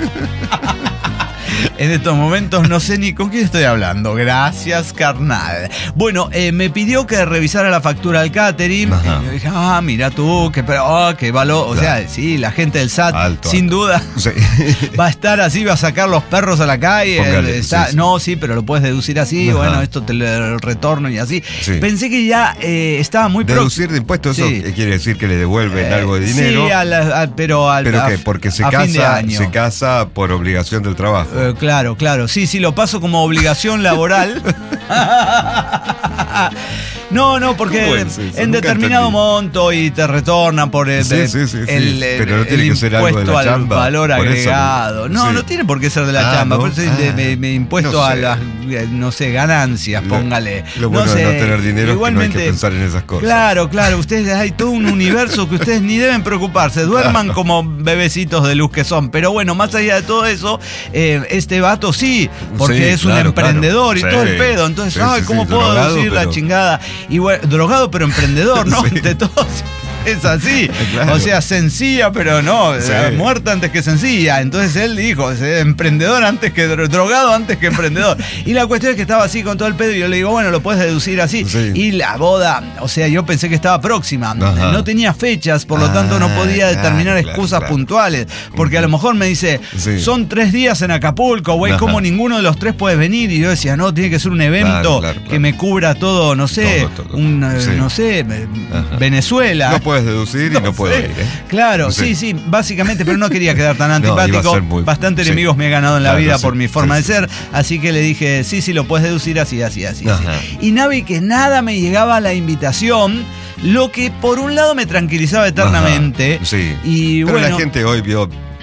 Speaker 1: En estos momentos no sé ni con quién estoy hablando. Gracias, carnal. Bueno, eh, me pidió que revisara la factura del catering.
Speaker 5: Ajá.
Speaker 1: Y yo dije, ah, mira tú, qué, pero, oh, qué valor. O
Speaker 5: Claro.
Speaker 1: sea, sí, la gente del S A T,
Speaker 5: Alto,
Speaker 1: sin
Speaker 5: alto.
Speaker 1: duda,
Speaker 5: Sí.
Speaker 1: va a estar así, va a sacar los perros a la calle.
Speaker 5: Póngale,
Speaker 1: el- está-
Speaker 5: sí, sí.
Speaker 1: No, sí, pero lo puedes deducir así.
Speaker 5: Ajá.
Speaker 1: Bueno, esto te lo retorno y así.
Speaker 5: Sí.
Speaker 1: Pensé que ya eh, estaba muy próximo.
Speaker 5: Deducir de impuestos,
Speaker 1: Sí.
Speaker 5: eso quiere decir que le devuelven
Speaker 1: Eh,
Speaker 5: algo de dinero.
Speaker 1: Sí, a la- a- pero al
Speaker 5: ¿Pero
Speaker 1: a-
Speaker 5: qué? Porque se
Speaker 1: a fin de
Speaker 5: casa,
Speaker 1: año.
Speaker 5: se casa por obligación del trabajo.
Speaker 1: Eh, claro, claro. Sí, sí, lo paso como obligación laboral. No, no, porque
Speaker 5: ¿Cómo es eso?
Speaker 1: en
Speaker 5: Nunca
Speaker 1: determinado
Speaker 5: entendí.
Speaker 1: monto y te retornan por el,
Speaker 5: Sí, sí, sí, sí.
Speaker 1: el,
Speaker 5: Pero no tiene
Speaker 1: el
Speaker 5: que ser algo de
Speaker 1: impuesto
Speaker 5: la
Speaker 1: al
Speaker 5: chamba,
Speaker 1: valor
Speaker 5: por eso,
Speaker 1: agregado. No,
Speaker 5: sí.
Speaker 1: no tiene por qué ser de la
Speaker 5: Ah,
Speaker 1: chamba.
Speaker 5: ¿no?
Speaker 1: Por eso
Speaker 5: Ah,
Speaker 1: de- me, me impuesto
Speaker 5: no
Speaker 1: a
Speaker 5: sé.
Speaker 1: las, eh, no sé, ganancias,
Speaker 5: Lo-
Speaker 1: póngale.
Speaker 5: Lo bueno
Speaker 1: no sé,
Speaker 5: de no tener dinero
Speaker 1: igualmente,
Speaker 5: es que no hay que pensar en esas cosas.
Speaker 1: Claro, claro. Ustedes hay todo un universo que ustedes ni deben preocuparse. Duerman como bebecitos de luz que son. Pero bueno, más allá de todo eso, eh, este vato sí, porque
Speaker 5: Sí,
Speaker 1: es un
Speaker 5: claro,
Speaker 1: emprendedor
Speaker 5: claro.
Speaker 1: y todo
Speaker 5: Sí.
Speaker 1: el pedo. Entonces,
Speaker 5: Sí,
Speaker 1: ay,
Speaker 5: sí,
Speaker 1: ¿cómo
Speaker 5: sí,
Speaker 1: puedo
Speaker 5: drogado,
Speaker 1: deducir la
Speaker 5: pero-
Speaker 1: chingada? Y bueno, drogado pero emprendedor, ¿no?
Speaker 5: Sí.
Speaker 1: De todos. Es así.
Speaker 5: Claro.
Speaker 1: O sea, sencilla, pero no,
Speaker 5: Sí.
Speaker 1: eh, muerta antes que sencilla. Entonces él dijo, es, eh, emprendedor antes que dro- drogado antes que emprendedor. Y la cuestión es que estaba así con todo el pedo y yo le digo, bueno, lo puedes deducir así.
Speaker 5: Sí.
Speaker 1: Y la boda, o sea, yo pensé que estaba próxima.
Speaker 5: Ajá.
Speaker 1: No tenía fechas, por lo
Speaker 5: Ah,
Speaker 1: tanto no podía
Speaker 5: claro,
Speaker 1: determinar
Speaker 5: claro,
Speaker 1: excusas
Speaker 5: claro.
Speaker 1: puntuales. Porque a lo mejor me dice,
Speaker 5: Sí.
Speaker 1: son tres días en Acapulco, güey,
Speaker 5: Ajá.
Speaker 1: ¿cómo ninguno de los tres puede venir? Y yo decía, no, tiene que ser un evento
Speaker 5: Claro, claro,
Speaker 1: que
Speaker 5: claro.
Speaker 1: me cubra todo, no sé,
Speaker 5: Todo, todo.
Speaker 1: un, eh,
Speaker 5: Sí.
Speaker 1: no sé, eh,
Speaker 5: Ajá.
Speaker 1: Venezuela.
Speaker 5: No puedes deducir y no, puedo
Speaker 1: sé.
Speaker 5: ir, ¿eh?
Speaker 1: Claro, sí.
Speaker 5: Sí.
Speaker 1: sí, básicamente, pero no quería quedar tan
Speaker 5: No, iba a
Speaker 1: antipático.
Speaker 5: ser muy-
Speaker 1: Bastante
Speaker 5: sí.
Speaker 1: enemigos me he ganado en la
Speaker 5: Claro,
Speaker 1: vida
Speaker 5: sí,
Speaker 1: por mi forma
Speaker 5: sí,
Speaker 1: de
Speaker 5: sí,
Speaker 1: ser, así que le dije, sí, sí, lo puedes deducir así, así, así. así.
Speaker 5: Ajá.
Speaker 1: Y Navi, que nada me llegaba a la invitación, lo que por un lado me tranquilizaba eternamente.
Speaker 5: Ajá, sí.
Speaker 1: Y
Speaker 5: Pero
Speaker 1: bueno.
Speaker 5: la gente hoy vio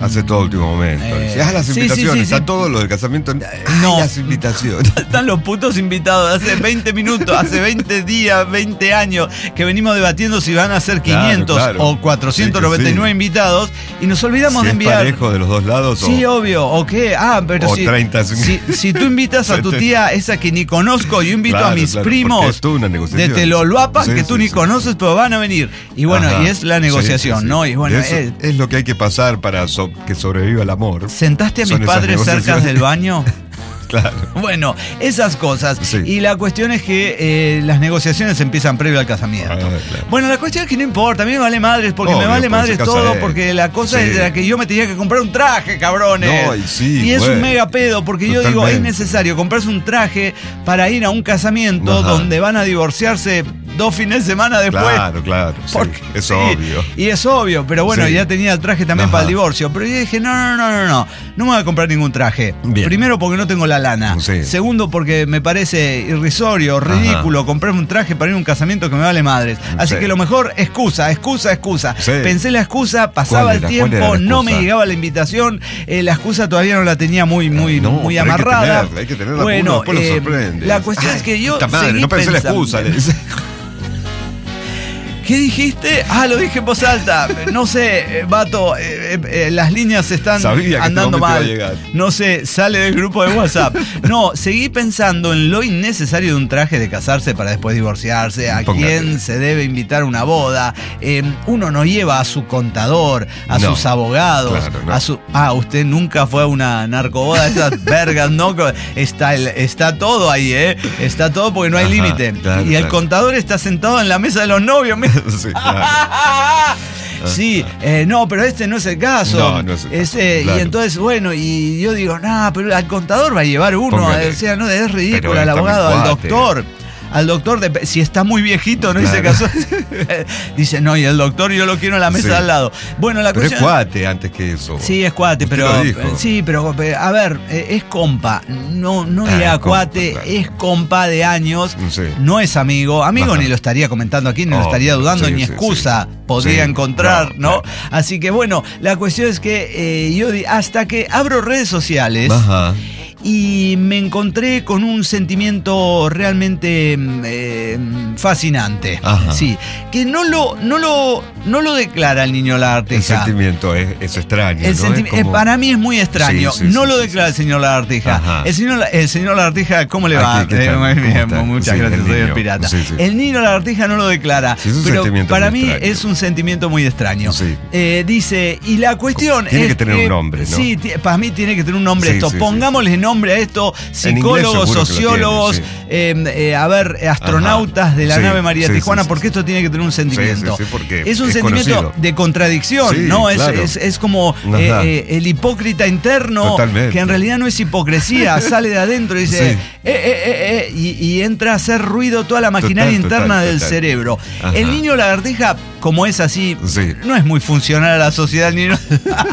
Speaker 2: Hace todo último momento.
Speaker 1: Eh,
Speaker 2: Dice, ah, las
Speaker 1: sí, sí,
Speaker 2: invitaciones,
Speaker 1: sí,
Speaker 2: está
Speaker 1: sí.
Speaker 2: todo lo del casamiento. Ay,
Speaker 1: No.
Speaker 2: las invitaciones.
Speaker 1: Están los putos invitados. Hace veinte minutos, hace veinte días, veinte años que venimos debatiendo si van a ser quinientos
Speaker 2: Claro, claro.
Speaker 1: o cuatrocientos noventa y nueve
Speaker 2: Sí, que sí.
Speaker 1: invitados y nos olvidamos
Speaker 2: Si
Speaker 1: de
Speaker 2: es
Speaker 1: enviar.
Speaker 2: parejo de los dos lados
Speaker 1: Sí,
Speaker 2: o...
Speaker 1: obvio. ¿O qué? Ah, pero
Speaker 2: O
Speaker 1: si,
Speaker 2: treinta,
Speaker 1: si, si tú invitas a tu tía, esa que ni conozco, yo invito
Speaker 2: Claro,
Speaker 1: a mis
Speaker 2: claro, porque
Speaker 1: primos
Speaker 2: es toda una negociación.
Speaker 1: de Teloluapan,
Speaker 2: Sí,
Speaker 1: que tú
Speaker 2: sí,
Speaker 1: ni
Speaker 2: sí.
Speaker 1: conoces, pero van a venir. Y bueno,
Speaker 2: Ajá.
Speaker 1: y es la
Speaker 2: Sí,
Speaker 1: negociación,
Speaker 2: sí, sí.
Speaker 1: ¿no? Y bueno,
Speaker 2: Eso
Speaker 1: eh,
Speaker 2: es lo que hay que pasar para so- que sobreviva el amor.
Speaker 1: ¿sentaste a mis
Speaker 2: Son esas
Speaker 1: padres cerca
Speaker 2: negociaciones.
Speaker 1: del baño?
Speaker 2: Claro.
Speaker 1: Bueno, esas cosas.
Speaker 2: Sí.
Speaker 1: Y la cuestión es que eh, las negociaciones empiezan previo al casamiento.
Speaker 2: Ah, claro.
Speaker 1: Bueno, la cuestión es que no importa, a mí me vale madres, porque
Speaker 2: Obvio,
Speaker 1: me vale
Speaker 2: porque
Speaker 1: madres
Speaker 2: se casa
Speaker 1: todo,
Speaker 2: él.
Speaker 1: porque la cosa
Speaker 2: Sí.
Speaker 1: es la que yo me tenía que comprar un traje, cabrones.
Speaker 2: No, y sí,
Speaker 1: y es
Speaker 2: güey.
Speaker 1: un mega pedo, porque yo digo, es
Speaker 2: Totalmente.
Speaker 1: necesario comprarse un traje para ir a un casamiento
Speaker 2: Ajá.
Speaker 1: donde van a divorciarse dos fines de semana después.
Speaker 2: Claro, claro. sí,
Speaker 1: Porque-
Speaker 2: es
Speaker 1: sí,
Speaker 2: obvio.
Speaker 1: Y es obvio, pero bueno,
Speaker 2: Sí.
Speaker 1: ya tenía el traje también
Speaker 2: Ajá.
Speaker 1: para el divorcio. Pero yo dije, no, no, no, no, no, no me voy a comprar ningún traje.
Speaker 2: Bien.
Speaker 1: Primero porque no tengo la lana.
Speaker 2: Sí.
Speaker 1: Segundo porque me parece irrisorio, ridículo
Speaker 2: Ajá.
Speaker 1: comprarme un traje para ir a un casamiento que me vale madres. Así
Speaker 2: Sí.
Speaker 1: que lo mejor, excusa, excusa, excusa.
Speaker 2: Sí.
Speaker 1: Pensé la excusa, pasaba
Speaker 2: ¿Cuál
Speaker 1: el
Speaker 2: era? ¿Cuál
Speaker 1: tiempo,
Speaker 2: era la
Speaker 1: no me
Speaker 2: excusa?
Speaker 1: llegaba la invitación, eh, la excusa todavía no la tenía muy, muy,
Speaker 2: No,
Speaker 1: muy
Speaker 2: pero hay que
Speaker 1: amarrada.
Speaker 2: tenerla, hay que tenerla,
Speaker 1: bueno,
Speaker 2: uno después lo
Speaker 1: eh,
Speaker 2: sorprende.
Speaker 1: la cuestión
Speaker 2: Ay,
Speaker 1: es que yo
Speaker 2: puta madre,
Speaker 1: seguí
Speaker 2: no pensé la
Speaker 1: pensando-
Speaker 2: excusa, le dice.
Speaker 1: ¿Qué dijiste? Ah, lo dije en voz alta. No sé, eh, Vato, eh, eh, las líneas están
Speaker 2: Sabía que este
Speaker 1: andando
Speaker 2: momento
Speaker 1: mal.
Speaker 2: iba a llegar.
Speaker 1: No sé, sale del grupo de WhatsApp. No, seguí pensando en lo innecesario de un traje de casarse para después divorciarse, a
Speaker 2: Póngale.
Speaker 1: quién se debe invitar a una boda. Eh, uno no lleva a su contador, a
Speaker 2: No,
Speaker 1: sus abogados,
Speaker 2: claro, no.
Speaker 1: a su... Ah, usted nunca fue a una narcoboda, esas vergas, ¿no? Está, el- está todo ahí, ¿eh? Está todo porque no hay
Speaker 2: Ajá,
Speaker 1: límite.
Speaker 2: claro,
Speaker 1: y el
Speaker 2: claro.
Speaker 1: contador está sentado en la mesa de los novios. mira.
Speaker 2: Sí, claro.
Speaker 1: Sí, eh, no, pero este no es el caso.
Speaker 2: No, no es el caso,
Speaker 1: Ese-
Speaker 2: claro.
Speaker 1: Y entonces, bueno, y yo digo, no, pero al contador va a llevar uno.
Speaker 2: Póngale.
Speaker 1: O sea, no, es ridículo,
Speaker 2: Pero
Speaker 1: al
Speaker 2: está mi
Speaker 1: abogado, al
Speaker 2: cuate.
Speaker 1: doctor. Al doctor, de- si está muy viejito, ¿no? Y se
Speaker 2: Claro.
Speaker 1: casó. Dice, no, y el doctor yo lo quiero en la mesa
Speaker 2: Sí.
Speaker 1: de al lado. Bueno, la
Speaker 2: Pero es
Speaker 1: cuestión.
Speaker 2: cuate antes que eso.
Speaker 1: Sí, es cuate,
Speaker 2: Usted
Speaker 1: pero.
Speaker 2: lo dijo.
Speaker 1: Sí, pero eh, a ver, eh, es compa. No, no
Speaker 2: Ah,
Speaker 1: ya
Speaker 2: compa,
Speaker 1: cuate,
Speaker 2: claro.
Speaker 1: es compa de años.
Speaker 2: Sí.
Speaker 1: No es amigo. Amigo
Speaker 2: Ajá.
Speaker 1: ni lo estaría comentando aquí, ni lo
Speaker 2: Oh,
Speaker 1: estaría dudando,
Speaker 2: sí,
Speaker 1: ni
Speaker 2: sí,
Speaker 1: excusa
Speaker 2: sí.
Speaker 1: podría
Speaker 2: Sí,
Speaker 1: encontrar,
Speaker 2: no,
Speaker 1: ¿no?
Speaker 2: claro.
Speaker 1: Así que bueno, la cuestión es que eh, yo di- hasta que abro redes sociales.
Speaker 2: Ajá.
Speaker 1: Y me encontré con un sentimiento realmente mm, eh, fascinante.
Speaker 2: Ajá.
Speaker 1: Sí, que no lo, no lo, no lo declara el niño
Speaker 2: El
Speaker 1: Lagartija.
Speaker 2: sentimiento es, es extraño.
Speaker 1: El
Speaker 2: ¿no?
Speaker 1: sentimi-
Speaker 2: Es como-
Speaker 1: eh, Para mí es muy extraño.
Speaker 2: Sí, sí,
Speaker 1: no
Speaker 2: sí,
Speaker 1: lo
Speaker 2: sí,
Speaker 1: declara
Speaker 2: sí.
Speaker 1: el señor Lagartija.
Speaker 2: Ajá.
Speaker 1: El señor, La- el señor Lagartija, ¿cómo le va?
Speaker 2: Aquí, ¿qué
Speaker 1: Eh,
Speaker 2: tal?
Speaker 1: muy
Speaker 2: ¿Cómo
Speaker 1: bien,
Speaker 2: está?
Speaker 1: muchas
Speaker 2: Sí,
Speaker 1: gracias,
Speaker 2: el
Speaker 1: soy el
Speaker 2: niño.
Speaker 1: pirata.
Speaker 2: Sí, sí.
Speaker 1: El niño Lagartija no lo declara.
Speaker 2: Sí, es un
Speaker 1: pero
Speaker 2: sentimiento
Speaker 1: para
Speaker 2: muy
Speaker 1: mí
Speaker 2: extraño.
Speaker 1: es un sentimiento muy extraño.
Speaker 2: Sí.
Speaker 1: Eh, dice, y la cuestión
Speaker 2: Tiene
Speaker 1: es
Speaker 2: que tener un nombre, ¿no?
Speaker 1: Sí, ti- para mí tiene que tener un nombre
Speaker 2: Sí,
Speaker 1: esto.
Speaker 2: sí, sí,
Speaker 1: Pongámosle nombre a esto.
Speaker 2: En inglés
Speaker 1: Psicólogos,
Speaker 2: seguro que lo
Speaker 1: sociólogos,
Speaker 2: tiene, sí.
Speaker 1: eh, eh, a ver, eh, astronautas de la
Speaker 2: Sí,
Speaker 1: nave María
Speaker 2: sí,
Speaker 1: Tijuana,
Speaker 2: sí, sí,
Speaker 1: porque
Speaker 2: sí.
Speaker 1: esto tiene que tener un sentimiento.
Speaker 2: Sí, sí, sí, porque
Speaker 1: es un
Speaker 2: es
Speaker 1: sentimiento
Speaker 2: conocido.
Speaker 1: de contradicción,
Speaker 2: Sí,
Speaker 1: ¿no? Es,
Speaker 2: claro.
Speaker 1: es, es como
Speaker 2: Ajá.
Speaker 1: eh, eh, el hipócrita interno,
Speaker 2: Totalmente.
Speaker 1: que en realidad no es hipocresía, sale de adentro y dice,
Speaker 2: Sí.
Speaker 1: eh, eh, eh, eh, y, y entra a hacer ruido toda la maquinaria
Speaker 2: Total,
Speaker 1: interna
Speaker 2: total,
Speaker 1: del
Speaker 2: total.
Speaker 1: cerebro.
Speaker 2: Ajá.
Speaker 1: El niño lagartija, como es así,
Speaker 2: Sí.
Speaker 1: no es muy funcional a la sociedad ni no,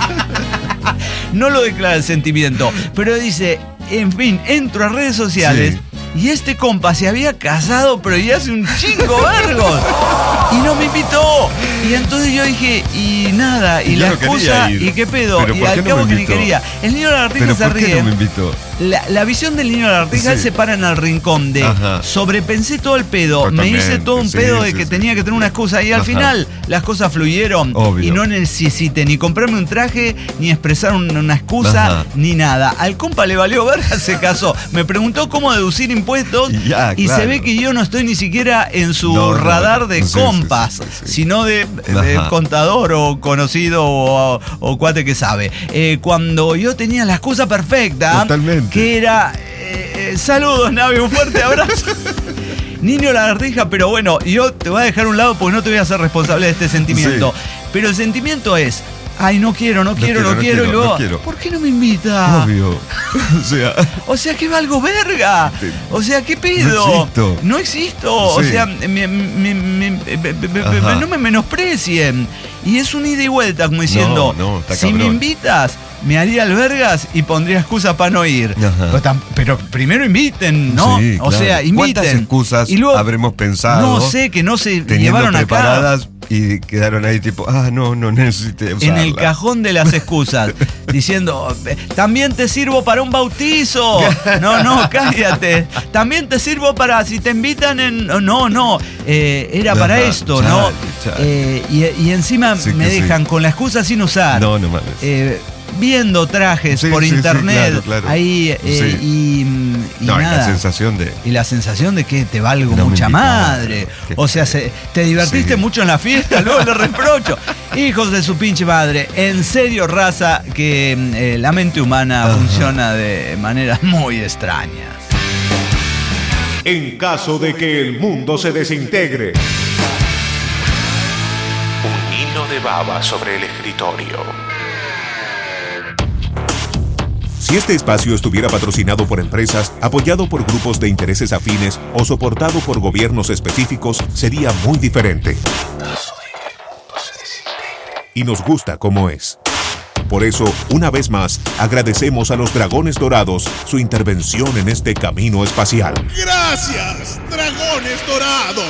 Speaker 1: no lo declara el sentimiento, pero dice, en fin, entro a redes sociales.
Speaker 2: Sí.
Speaker 1: Y este compa se había casado, pero ya hace un chingo vergos. Y no me invitó. Y entonces yo dije, y nada, y,
Speaker 2: Y yo
Speaker 1: la
Speaker 2: no quería
Speaker 1: excusa,
Speaker 2: ir.
Speaker 1: y qué pedo.
Speaker 2: Pero
Speaker 1: Y
Speaker 2: ¿por qué
Speaker 1: al
Speaker 2: no
Speaker 1: cabo
Speaker 2: me
Speaker 1: que ni
Speaker 2: invitó?
Speaker 1: quería. El niño lagartija
Speaker 2: Pero
Speaker 1: se
Speaker 2: ¿por qué
Speaker 1: ríe.
Speaker 2: no me invitó?
Speaker 1: La, la visión del niño lagartija, él
Speaker 2: Sí.
Speaker 1: se para en el rincón de
Speaker 2: Ajá.
Speaker 1: sobrepensé todo el pedo,
Speaker 2: Totalmente,
Speaker 1: me hice todo un
Speaker 2: sí,
Speaker 1: pedo de
Speaker 2: sí,
Speaker 1: que
Speaker 2: sí.
Speaker 1: tenía que tener una excusa y al
Speaker 2: Ajá.
Speaker 1: final las cosas fluyeron
Speaker 2: Obvio.
Speaker 1: y no necesité ni comprarme un traje, ni expresar un- una excusa,
Speaker 2: Ajá.
Speaker 1: ni nada. Al compa le valió verga, se casó. Me preguntó cómo deducir impuestos
Speaker 2: Y ya,
Speaker 1: y
Speaker 2: claro.
Speaker 1: se ve que yo no estoy ni siquiera en su
Speaker 2: No, no,
Speaker 1: radar de
Speaker 2: sí, sí,
Speaker 1: compas,
Speaker 2: sí, sí, sí.
Speaker 1: sino de, de
Speaker 2: Ajá.
Speaker 1: contador o conocido o, o cuate que sabe. Eh, cuando yo tenía la excusa perfecta,
Speaker 2: Totalmente.
Speaker 1: que era eh, eh, saludos, Navi, un fuerte abrazo. Niño lagartija, pero bueno, yo te voy a dejar a un lado porque no te voy a hacer responsable de este sentimiento.
Speaker 2: Sí.
Speaker 1: Pero el sentimiento es, ay, no quiero, no quiero, no quiero,
Speaker 2: quiero, no
Speaker 1: y
Speaker 2: quiero,
Speaker 1: luego,
Speaker 2: no quiero.
Speaker 1: ¿por qué no me invita?
Speaker 2: Obvio. O sea,
Speaker 1: O sea, que valgo verga. O sea, ¿qué pido?
Speaker 2: No existo.
Speaker 1: No existo. O
Speaker 2: Sí.
Speaker 1: sea, me- me- me- me- me- me-
Speaker 2: Ajá.
Speaker 1: no me menosprecien. Y es un ida y vuelta, como diciendo,
Speaker 2: No, no, está
Speaker 1: si me
Speaker 2: cabrón.
Speaker 1: invitas, me haría albergas y pondría excusas para no ir.
Speaker 2: Ajá.
Speaker 1: Pero, tam- pero primero inviten, ¿no?
Speaker 2: sí,
Speaker 1: O
Speaker 2: claro.
Speaker 1: sea, inviten.
Speaker 2: ¿Cuántas excusas
Speaker 1: y luego,
Speaker 2: habremos pensado?
Speaker 1: no sé, que no se
Speaker 2: teniendo
Speaker 1: llevaron acá.
Speaker 2: preparadas
Speaker 5: y quedaron ahí tipo, ah, no, no necesité usarla.
Speaker 1: En el cajón de las excusas, diciendo, también te sirvo para un bautizo. No, no, cállate. También te sirvo para si te invitan en... No, no, eh, era para
Speaker 5: Ajá,
Speaker 1: esto,
Speaker 5: chale,
Speaker 1: ¿no?
Speaker 5: chale.
Speaker 1: Eh, y, y encima
Speaker 5: Sí
Speaker 1: me
Speaker 5: que
Speaker 1: dejan
Speaker 5: sí.
Speaker 1: con la excusa sin usar.
Speaker 5: No, no mames.
Speaker 1: Eh, viendo trajes
Speaker 5: Sí,
Speaker 1: por
Speaker 5: sí, sí,
Speaker 1: internet,
Speaker 5: claro, claro.
Speaker 1: ahí, eh,
Speaker 5: Sí.
Speaker 1: y, y
Speaker 5: No, y
Speaker 1: nada.
Speaker 5: la sensación de...
Speaker 1: Y la sensación de que te valgo
Speaker 5: No me
Speaker 1: mucha
Speaker 5: invitaron.
Speaker 1: madre.
Speaker 5: Qué
Speaker 1: O sea,
Speaker 5: feo.
Speaker 1: se- te divertiste
Speaker 5: Sí.
Speaker 1: mucho en la fiesta, luego le reprocho. Hijos de su pinche madre. En serio, raza, que eh, la mente humana
Speaker 5: Ajá.
Speaker 1: funciona de maneras muy extrañas.
Speaker 4: En caso de que el mundo se desintegre,
Speaker 6: Un hilo de baba sobre el escritorio.
Speaker 4: si este espacio estuviera patrocinado por empresas, apoyado por grupos de intereses afines o soportado por gobiernos específicos, sería muy diferente. Y nos gusta como es. Por eso, una vez más, agradecemos a los Dragones Dorados su intervención en este camino espacial.
Speaker 7: Gracias, Dragones Dorados.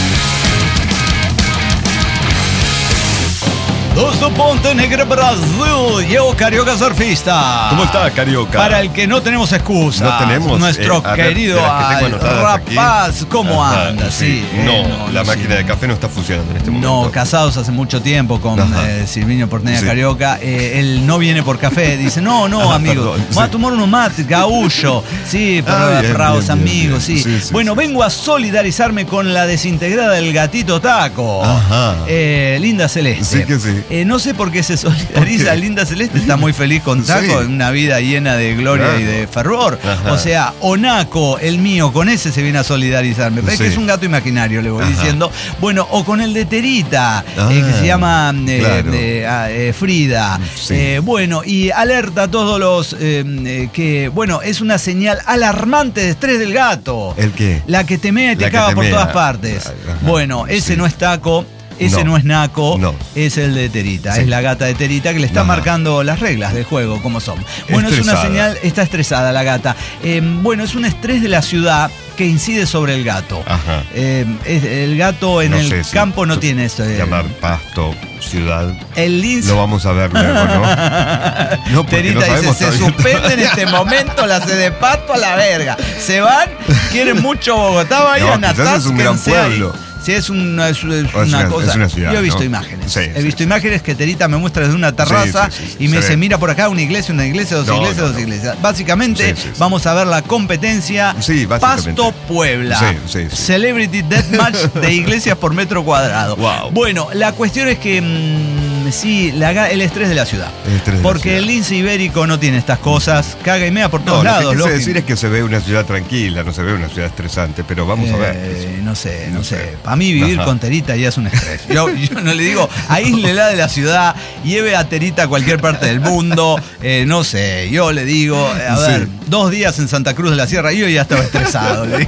Speaker 1: Desde Montenegro, Brasil, yo Carioca Surfista.
Speaker 5: ¿Cómo está, Carioca?
Speaker 1: Para el que no tenemos excusa.
Speaker 5: No tenemos,
Speaker 1: Nuestro
Speaker 5: eh, a ver,
Speaker 1: querido
Speaker 5: de las que tengo anotadas aquí.
Speaker 1: rapaz, ¿cómo
Speaker 5: Ajá,
Speaker 1: anda? Sí, eh,
Speaker 5: No, la máquina
Speaker 1: sí.
Speaker 5: de café no está funcionando en este momento.
Speaker 1: No, casados hace mucho tiempo con
Speaker 5: Ajá.
Speaker 1: eh, Silviño Porteña
Speaker 5: Sí.
Speaker 1: Carioca. Eh, él no viene por café. Dice, no, no,
Speaker 5: Ah,
Speaker 1: amigo.
Speaker 5: perdón,
Speaker 1: Vamos a
Speaker 5: sí.
Speaker 1: tomar unos mates, gaullo. Sí,
Speaker 5: Ah,
Speaker 1: para,
Speaker 5: bien,
Speaker 1: para
Speaker 5: bien,
Speaker 1: los
Speaker 5: bien,
Speaker 1: amigos,
Speaker 5: bien.
Speaker 1: sí.
Speaker 5: Sí, sí,
Speaker 1: Bueno,
Speaker 5: sí.
Speaker 1: vengo a solidarizarme con la desintegrada del gatito Taco.
Speaker 5: Ajá.
Speaker 1: Eh, Linda Celeste.
Speaker 5: Sí que sí.
Speaker 1: Eh, no sé por qué se solidariza.
Speaker 5: ¿Por qué?
Speaker 1: Linda Celeste está muy feliz con Taco,
Speaker 5: Sí.
Speaker 1: en una vida llena de gloria
Speaker 5: Claro.
Speaker 1: y de fervor.
Speaker 5: Ajá.
Speaker 1: O sea, Onaco, el mío, con ese se viene a solidarizar. Me parece
Speaker 5: Sí.
Speaker 1: que es un gato imaginario, le voy
Speaker 5: Ajá.
Speaker 1: diciendo. Bueno, o con el de Terita,
Speaker 5: Ah,
Speaker 1: eh, que se llama eh,
Speaker 5: claro.
Speaker 1: eh, ah, eh, Frida.
Speaker 5: Sí.
Speaker 1: Eh, bueno, y alerta a todos los eh, eh, que, bueno, es una señal alarmante de estrés del gato.
Speaker 5: ¿El qué?
Speaker 1: La que te mea y te
Speaker 5: La que
Speaker 1: caga
Speaker 5: te
Speaker 1: por
Speaker 5: mea.
Speaker 1: todas partes.
Speaker 5: Ajá.
Speaker 1: Bueno, ese
Speaker 5: Sí.
Speaker 1: no es Taco. Ese no,
Speaker 5: No.
Speaker 1: es Naco,
Speaker 5: No.
Speaker 1: es el de Terita,
Speaker 5: Sí.
Speaker 1: es la gata de Terita que le está
Speaker 5: Ajá.
Speaker 1: marcando las reglas del juego, como son. Bueno, es una
Speaker 5: Estresada.
Speaker 1: señal, está estresada la gata. Eh, bueno, es un estrés de la ciudad que incide sobre el gato.
Speaker 5: Ajá.
Speaker 1: Eh, es- el gato en
Speaker 5: No
Speaker 1: el
Speaker 5: sé si
Speaker 1: campo no tiene eso. eh,
Speaker 5: Llamar pasto, ciudad.
Speaker 1: El lince.
Speaker 5: Lo vamos a ver luego, ¿no? No, porque
Speaker 1: Terita
Speaker 5: no
Speaker 1: dice,
Speaker 5: sabemos
Speaker 1: se
Speaker 5: todavía".
Speaker 1: suspende en este momento la sede de pato a la verga. Se van, quieren mucho Bogotá, vayan
Speaker 5: No,
Speaker 1: a
Speaker 5: quizás es un gran
Speaker 1: atásquense ahí.
Speaker 5: pueblo.
Speaker 1: Sí, es una, es, es
Speaker 5: O es
Speaker 1: una
Speaker 5: una-
Speaker 1: cosa.
Speaker 5: es una ciudad,
Speaker 1: Yo he visto
Speaker 5: ¿no?
Speaker 1: imágenes.
Speaker 5: Sí,
Speaker 1: he
Speaker 5: sí,
Speaker 1: visto
Speaker 5: sí.
Speaker 1: imágenes que Terita me muestra desde una terraza
Speaker 5: Sí, sí, sí,
Speaker 1: y me
Speaker 5: se
Speaker 1: dice,
Speaker 5: ve.
Speaker 1: mira por acá, una iglesia, una iglesia, dos
Speaker 5: No,
Speaker 1: iglesias,
Speaker 5: no,
Speaker 1: dos
Speaker 5: no.
Speaker 1: iglesias. Básicamente,
Speaker 5: Sí, sí, sí.
Speaker 1: vamos a ver la competencia
Speaker 5: Sí, básicamente.
Speaker 1: Pasto Puebla.
Speaker 5: Sí, sí, sí.
Speaker 1: Celebrity Deathmatch de iglesias por metro cuadrado.
Speaker 5: Wow.
Speaker 1: Bueno, la cuestión es que mm, sí, la ga- el estrés de la ciudad.
Speaker 5: El estrés de la
Speaker 1: Porque
Speaker 5: ciudad.
Speaker 1: el lince ibérico no tiene estas cosas. Caga y mea por todos
Speaker 5: No, lo
Speaker 1: lados.
Speaker 5: que quise
Speaker 1: Loki.
Speaker 5: decir es que se ve una ciudad tranquila, no se ve una ciudad estresante, pero vamos a ver.
Speaker 1: Eh, no sé, no,
Speaker 5: No
Speaker 1: sé.
Speaker 5: sé.
Speaker 1: Para mí vivir
Speaker 5: Ajá.
Speaker 1: con Terita ya es un estrés. Yo, yo no le digo, aíslela de la ciudad, lleve a Terita a cualquier parte del mundo. eh, no sé, yo le digo, eh, a
Speaker 5: Sí.
Speaker 1: ver, dos días en Santa Cruz de la Sierra y yo ya estaba estresado. Le digo.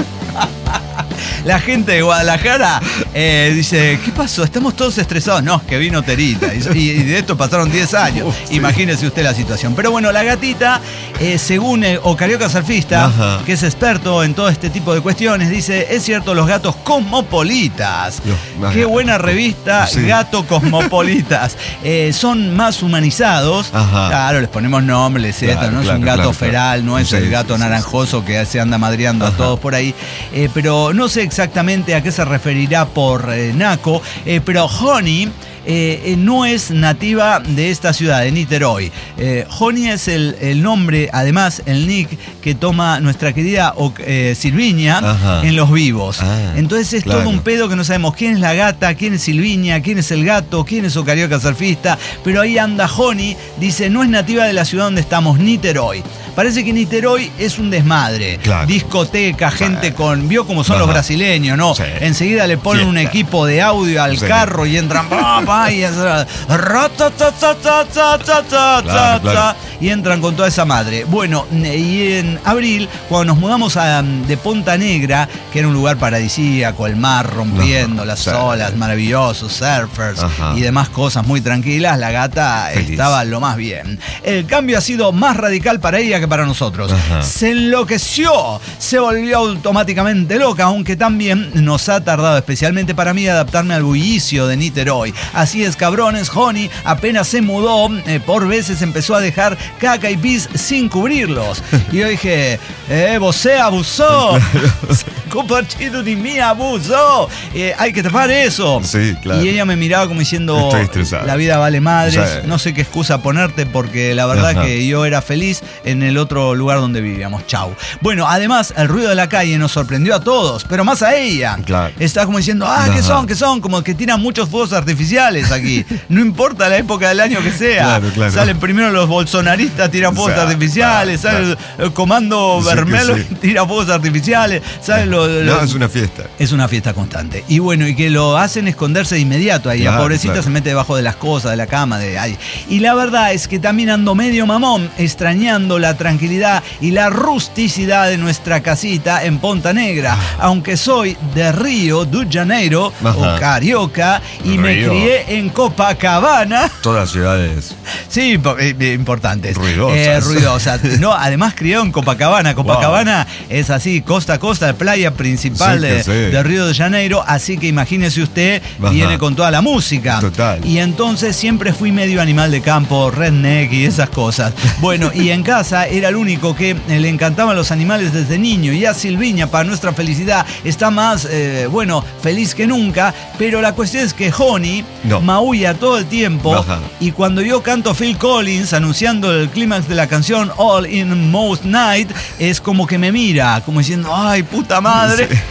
Speaker 1: La gente de Guadalajara eh, dice, ¿qué pasó? Estamos todos estresados. No, es que vino Terita. Y, y de esto pasaron diez años.
Speaker 5: Uf, sí.
Speaker 1: Imagínese usted la situación. Pero bueno, la gatita, eh, según eh, o Carioca Surfista,
Speaker 5: Ajá.
Speaker 1: que es experto en todo este tipo de cuestiones, dice, es cierto, los gatos cosmopolitas.
Speaker 5: Los-
Speaker 1: Qué buena revista,
Speaker 5: Sí.
Speaker 1: Gato Cosmopolitas. Eh, son más humanizados.
Speaker 5: Ajá.
Speaker 1: Claro, les ponemos nombres,
Speaker 5: Claro,
Speaker 1: esto, no es
Speaker 5: claro,
Speaker 1: un gato
Speaker 5: claro,
Speaker 1: feral,
Speaker 5: claro.
Speaker 1: no es
Speaker 5: Sí,
Speaker 1: el
Speaker 5: sí,
Speaker 1: gato
Speaker 5: sí,
Speaker 1: naranjoso que se anda madreando a
Speaker 5: Ajá.
Speaker 1: todos por ahí. Eh, pero no sé exactamente a qué se referirá por eh, Naco, eh, pero Honey eh, eh, no es nativa de esta ciudad, de Niterói. Eh, Honey es el, el nombre, además, el nick que toma nuestra querida Oc- eh, Silviña
Speaker 5: Ajá.
Speaker 1: en Los Vivos.
Speaker 5: Ah,
Speaker 1: Entonces es
Speaker 5: claro.
Speaker 1: todo un pedo que no sabemos quién es la gata, quién es Silviña, quién es el gato, quién es Ocarioca Surfista, pero ahí anda Honey, dice, no es nativa de la ciudad donde estamos, Niterói. Parece que Niterói es un desmadre.
Speaker 5: Claro.
Speaker 1: Discoteca, gente
Speaker 5: Sí.
Speaker 1: con... Vio cómo son
Speaker 5: Ajá.
Speaker 1: los brasileños, ¿no?
Speaker 5: Sí.
Speaker 1: Enseguida le ponen un
Speaker 5: Fiesta.
Speaker 1: equipo de audio al
Speaker 5: Sí.
Speaker 1: carro y entran... pa, pa, y, es- ra, ta, ta, ta, ta, ta, ta, ta,
Speaker 5: Claro, claro.
Speaker 1: y entran con toda esa madre. Bueno, y en abril, cuando nos mudamos a, de Ponta Negra, que era un lugar paradisíaco, el mar rompiendo, Ajá, las sí. olas, maravillosos, surfers Ajá. y demás cosas muy tranquilas, la gata Feliz. estaba lo más bien. El cambio ha sido más radical para ella que para nosotros. Ajá. Se enloqueció, se volvió automáticamente loca, aunque también nos ha tardado, especialmente para mí, adaptarme al bullicio de Niterói. Así es, cabrones, Honey apenas se mudó, eh, por veces empezó a dejar caca y pis sin cubrirlos. Y yo dije, eh, você abusó. Compartido de mí abusó. Eh, hay que tapar eso.
Speaker 2: Sí, claro.
Speaker 1: Y ella me miraba como diciendo, la vida vale madres, o sea, no sé qué excusa ponerte, porque la verdad Ajá. que yo era feliz en el otro lugar donde vivíamos. Chau. Bueno, además, el ruido de la calle nos sorprendió a todos, pero más a ella. Claro. Estaba como diciendo, ah, ¿qué son? ¿Qué son? Como que tiran muchos fuegos artificiales aquí. No importa la época del año que sea. Claro, claro. Salen primero los bolsonaristas, tiran fuegos o sea, artificiales. Claro, sale claro. el, el comando sí, Vermelo, sí. tira fuegos artificiales. Salen los, los,
Speaker 2: no, es una fiesta.
Speaker 1: Es una fiesta constante. Y bueno, y que lo hacen esconderse de inmediato ahí. Claro, la pobrecita claro. se mete debajo de las cosas, de la cama, de ahí. Y la verdad es que también ando medio mamón, extrañando la tranquilidad y la rusticidad de nuestra casita en Ponta Negra. Aunque soy de Río de Janeiro, Ajá. o Carioca, y Río. me crié en Copacabana.
Speaker 2: Todas ciudades.
Speaker 1: Sí, importantes.
Speaker 2: Ruidosas.
Speaker 1: Eh, ruidosas. No, además criado en Copacabana. Copacabana wow. es así, costa a costa, la playa principal sí, de, sí. de Río de Janeiro. Así que imagínese usted, Ajá. viene con toda la música.
Speaker 2: Total.
Speaker 1: Y entonces siempre fui medio animal de campo, redneck y esas cosas. Bueno, y en casa era el único que le encantaban los animales desde niño. Y ya Silviña, para nuestra felicidad, está más, eh, bueno, feliz que nunca. Pero la cuestión es que Honey no. maulla todo el tiempo. Ajá. Y cuando yo canto Phil Collins anunciando el clímax de la canción All in Most Night, es como que me mira, como diciendo, ay, puta madre. Sí.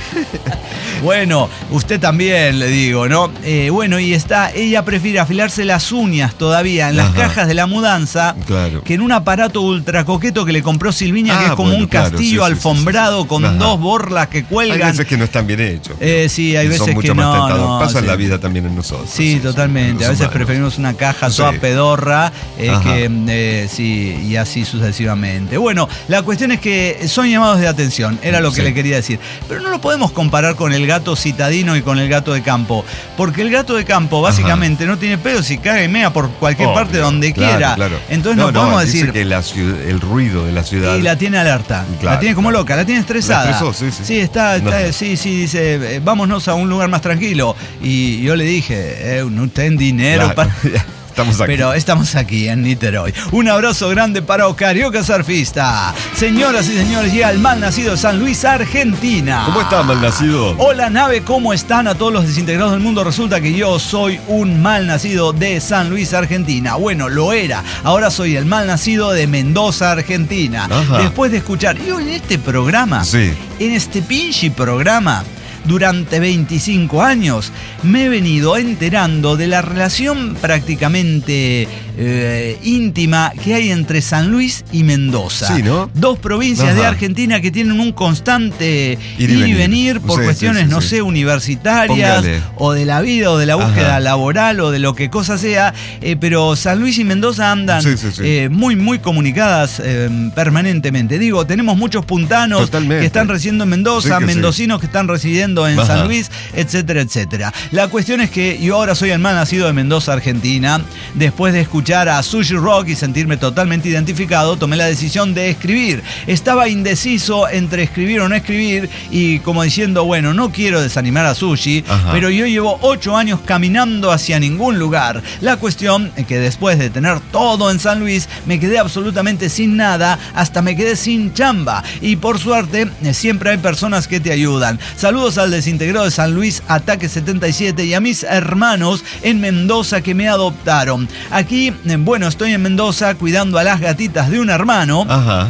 Speaker 1: Bueno, usted también, le digo, ¿no? Eh, bueno, y está, ella prefiere afilarse las uñas todavía en las Ajá. cajas de la mudanza claro. que en un aparato ultra coqueto que le compró Silviña, ah, que es como bueno, un castillo claro, sí, alfombrado sí, sí, sí. con Ajá. dos borlas que cuelgan.
Speaker 2: Hay veces que no están bien hechos.
Speaker 1: Eh, sí, hay veces que no, no.
Speaker 2: Pasa en
Speaker 1: sí.
Speaker 2: la vida también en nosotros.
Speaker 1: Sí, sí totalmente. Sí, a veces humanos. preferimos una caja toda sí. pedorra eh, que, eh, sí, y así sucesivamente. Bueno, la cuestión es que son llamados de atención, era lo que sí. le quería decir. Pero no lo podemos comparar con el gato citadino y con el gato de campo, porque el gato de campo básicamente Ajá. no tiene pedos y caga y mea por cualquier oh, parte donde claro, quiera. Claro. Entonces no, no podemos no, decir
Speaker 2: que la ciudad, el ruido de la ciudad.
Speaker 1: Y la tiene alerta, claro, la tiene como loca, la tiene estresada.
Speaker 2: La estresó, sí, sí.
Speaker 1: Sí, está, está no. sí, sí, dice, vámonos a un lugar más tranquilo. Y yo le dije, eh, no ten dinero
Speaker 2: claro.
Speaker 1: para...
Speaker 2: Estamos aquí.
Speaker 1: Pero estamos aquí en Niterói. Un abrazo grande para Carioca Surfista. Señoras y señores, llega el malnacido de San Luis, Argentina.
Speaker 2: ¿Cómo está, malnacido?
Speaker 1: Hola, nave, ¿cómo están a todos los desintegrados del mundo? Resulta que yo soy un malnacido de San Luis, Argentina. Bueno, lo era. Ahora soy el malnacido de Mendoza, Argentina. Ajá. Después de escuchar, yo en este programa, sí. en este pinche programa, durante veinticinco años me he venido enterando de la relación prácticamente eh, íntima que hay entre San Luis y Mendoza.
Speaker 2: Sí, ¿no?
Speaker 1: Dos provincias Ajá. de Argentina que tienen un constante ir y, ir y venir por sí, cuestiones, sí, sí, no sí. sé, universitarias Póngale. o de la vida o de la búsqueda Ajá. laboral o de lo que cosa sea, eh, pero San Luis y Mendoza andan sí, sí, sí. Eh, muy, muy comunicadas eh, permanentemente. Digo, tenemos muchos puntanos Totalmente. que están residiendo en Mendoza, sí, mendocinos sí. que están residiendo en Ajá. San Luis, etcétera, etcétera. La cuestión es que yo ahora soy el mal nacido de Mendoza, Argentina. Después de escuchar a Sushi Rock y sentirme totalmente identificado, tomé la decisión de escribir. Estaba indeciso entre escribir o no escribir y como diciendo, bueno, no quiero desanimar a Sushi, Ajá. pero yo llevo ocho años caminando hacia ningún lugar. La cuestión es que después de tener todo en San Luis, me quedé absolutamente sin nada, hasta me quedé sin chamba. Y por suerte, siempre hay personas que te ayudan. Saludos al desintegrado de San Luis, Ataque setenta y siete, y a mis hermanos en Mendoza que me adoptaron. Aquí, bueno, estoy en Mendoza cuidando a las gatitas de un hermano.
Speaker 2: Ajá.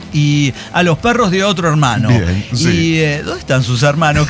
Speaker 1: y a los perros de otro hermano.
Speaker 2: Bien, sí.
Speaker 1: Y eh, ¿dónde están sus hermanos?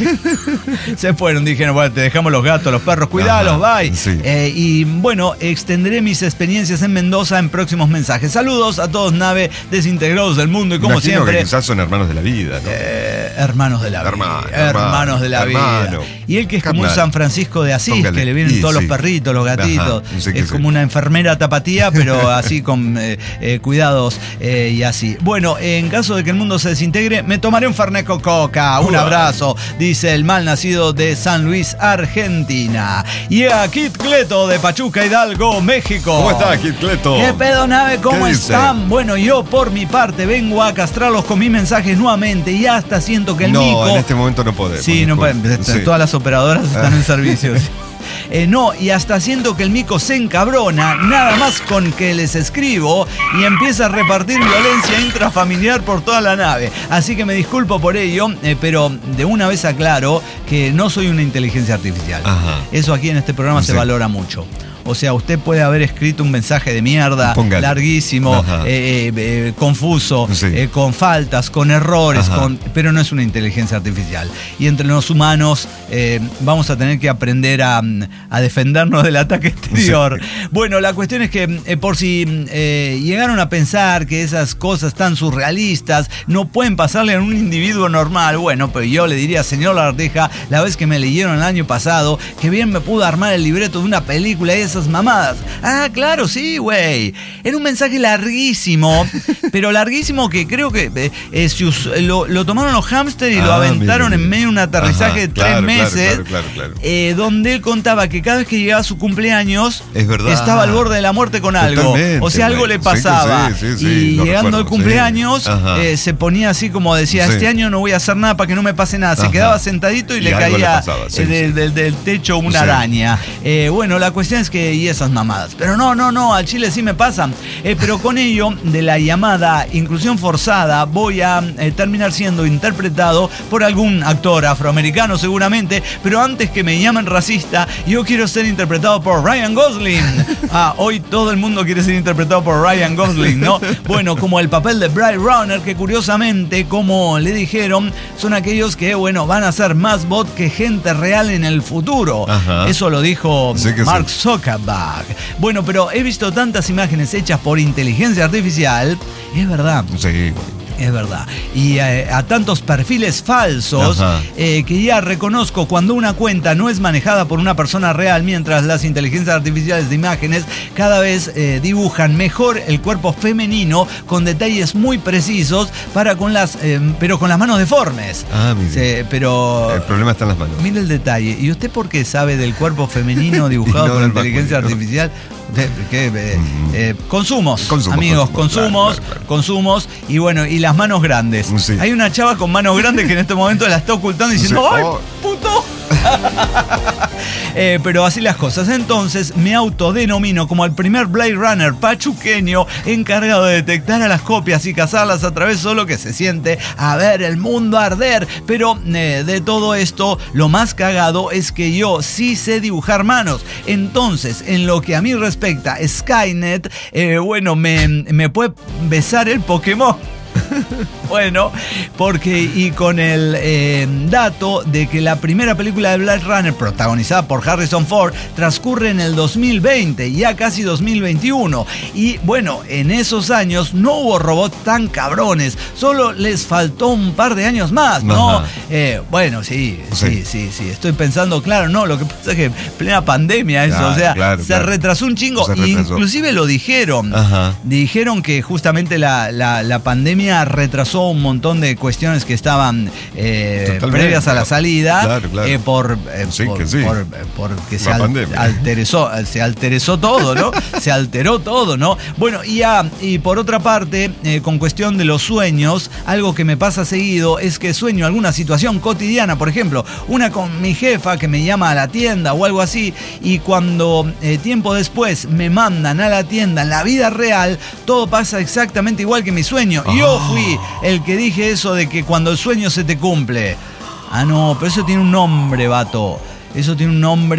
Speaker 1: Se fueron, dijeron, bueno, te dejamos los gatos, los perros, cuidalos, bye.
Speaker 2: Sí.
Speaker 1: Eh, y bueno, extenderé mis experiencias en Mendoza en próximos mensajes. Saludos a todos, nave desintegrados del mundo, y como
Speaker 2: Imagino
Speaker 1: siempre...
Speaker 2: que quizás son hermanos de la vida, ¿no?
Speaker 1: Eh, hermanos de la
Speaker 2: Hermano,
Speaker 1: vida. Hermanos
Speaker 2: hermano,
Speaker 1: de la
Speaker 2: hermano.
Speaker 1: vida. Y él que es como
Speaker 2: Carnal.
Speaker 1: un San Francisco de Asís,
Speaker 2: Póngale.
Speaker 1: que le vienen
Speaker 2: Y
Speaker 1: todos
Speaker 2: sí.
Speaker 1: los perritos, los gatitos.
Speaker 2: Ajá, sí que
Speaker 1: es
Speaker 2: sí.
Speaker 1: como una enfermera tapatía, pero así con eh, eh, cuidados eh, y así. Bueno, en caso de que el mundo se desintegre, me tomaré un Fernet con Coca. Un abrazo, dice el mal nacido de San Luis, Argentina. Y a Kit Cleto de Pachuca, Hidalgo, México.
Speaker 2: ¿Cómo está, Kit Cleto?
Speaker 1: ¿Qué pedo, nave? ¿Cómo
Speaker 2: ¿Qué dice?
Speaker 1: están? Bueno, yo por mi parte vengo a castrarlos con mis mensajes nuevamente y hasta siento que el
Speaker 2: no,
Speaker 1: mico...
Speaker 2: en este momento no podemos.
Speaker 1: Sí, no pueden.
Speaker 2: Sí.
Speaker 1: Todas las operadoras están en servicio. Eh, no, y hasta siento que el mico se encabrona, nada más con que les escribo, y empieza a repartir violencia intrafamiliar por toda la nave. Así que me disculpo por ello, eh, pero de una vez aclaro que no soy una inteligencia artificial.
Speaker 2: Ajá.
Speaker 1: Eso aquí en este programa
Speaker 2: Sí.
Speaker 1: se valora mucho. O sea, usted puede haber escrito un mensaje de mierda,
Speaker 2: Póngale.
Speaker 1: larguísimo, eh, eh, eh, confuso,
Speaker 2: Sí.
Speaker 1: eh, con faltas, con errores, con, pero no es una inteligencia artificial. Y entre los humanos eh, vamos a tener que aprender a, a defendernos del ataque exterior. Sí. Bueno, la cuestión es que eh, por si eh, llegaron a pensar que esas cosas tan surrealistas no pueden pasarle a un individuo normal, bueno, pues yo le diría, señor Lardeja, la vez que me leyeron el año pasado, que bien me pudo armar el libreto de una película y esas mamadas. Ah, claro, sí, güey. Era un mensaje larguísimo, pero larguísimo que creo que eh, eh, si us, lo, lo tomaron los hámster y ah, lo aventaron mira, mira. en medio de un aterrizaje Ajá, de tres
Speaker 2: claro,
Speaker 1: meses,
Speaker 2: claro, claro, claro, claro.
Speaker 1: Eh, donde él contaba que cada vez que llegaba su cumpleaños
Speaker 2: es verdad.
Speaker 1: estaba al borde de la muerte con algo.
Speaker 2: Totalmente,
Speaker 1: o sea, algo
Speaker 2: güey.
Speaker 1: le pasaba.
Speaker 2: Sí, sí, sí, sí,
Speaker 1: y llegando
Speaker 2: recuerdo,
Speaker 1: al cumpleaños,
Speaker 2: sí.
Speaker 1: eh, se ponía así como decía,
Speaker 2: sí.
Speaker 1: este año no voy a hacer nada para que no me pase nada. Se Ajá. quedaba sentadito y, y le caía le pasaba, sí, eh, del, del, del techo una sí. araña. Eh, bueno, la cuestión es que, y esas mamadas. Pero no, no, no, al Chile sí me pasan. Eh, pero con ello, de la llamada inclusión forzada, voy a eh, terminar siendo interpretado por algún actor afroamericano seguramente, pero antes que me llamen racista, yo quiero ser interpretado por Ryan Gosling. Ah, hoy todo el mundo quiere ser interpretado por Ryan Gosling, ¿no? Bueno, como el papel de Blade Runner, que curiosamente, como le dijeron, son aquellos que, bueno, van a ser más bot que gente real en el futuro. Ajá. Eso lo dijo sí Mark sí. Zuckerberg. Bueno, pero he visto tantas imágenes hechas por inteligencia artificial, es verdad.
Speaker 2: Sí,
Speaker 1: es verdad. Y eh, a tantos perfiles falsos eh, que ya reconozco cuando una cuenta no es manejada por una persona real, mientras las inteligencias artificiales de imágenes cada vez eh, dibujan mejor el cuerpo femenino con detalles muy precisos para con las, eh, pero con las manos deformes.
Speaker 2: Ah, mire.
Speaker 1: Sí, pero
Speaker 2: el problema está en las manos.
Speaker 1: Mire el detalle. ¿Y usted por qué sabe del cuerpo femenino dibujado no por inteligencia vacuno, artificial? De, ¿qué? Eh, eh, consumos, consumos, amigos, consumos, consumos, claro, claro, claro. consumos y bueno, y las manos grandes. Sí. Hay una chava con manos grandes que en este momento la está ocultando diciendo sí. ¡ay, oh. puto! eh, pero así las cosas. Entonces me autodenomino como el primer Blade Runner pachuqueño encargado de detectar a las copias y cazarlas a través solo que se siente a ver el mundo arder. Pero eh, de todo esto, lo más cagado es que yo sí sé dibujar manos. Entonces, en lo que a mí respecta, Skynet, eh, bueno, me, me puede besar el Pokémon. Bueno, porque y con el eh, dato de que la primera película de Blade Runner, protagonizada por Harrison Ford, transcurre en el dos mil veinte, ya casi dos mil veintiuno. Y bueno, en esos años no hubo robots tan cabrones, solo les faltó un par de años más, ¿no? Eh, bueno, sí, sí, sí, sí, sí, estoy pensando, claro, no, lo que pasa es que plena pandemia eso, claro, o sea, claro, se claro. retrasó un chingo, se retrasó. Inclusive lo dijeron, Ajá. dijeron que justamente la, la, la pandemia retrasó un montón de cuestiones que estaban eh, previas a la salida claro, claro. Eh, por, eh, sí, por, que sí. por porque se, al, alterezó, se alterezó todo, ¿no? Se alteró todo, ¿no? Bueno, y, a, y por otra parte, eh, con cuestión de los sueños, algo que me pasa seguido es que sueño alguna situación cotidiana, por ejemplo, una con mi jefa que me llama a la tienda o algo así, y cuando eh, tiempo después me mandan a la tienda en la vida real, todo pasa exactamente igual que mi sueño. Oh. Yo fui el que dije eso de que cuando el sueño se te cumple. Ah, no, pero eso tiene un nombre, vato. Eso tiene un nombre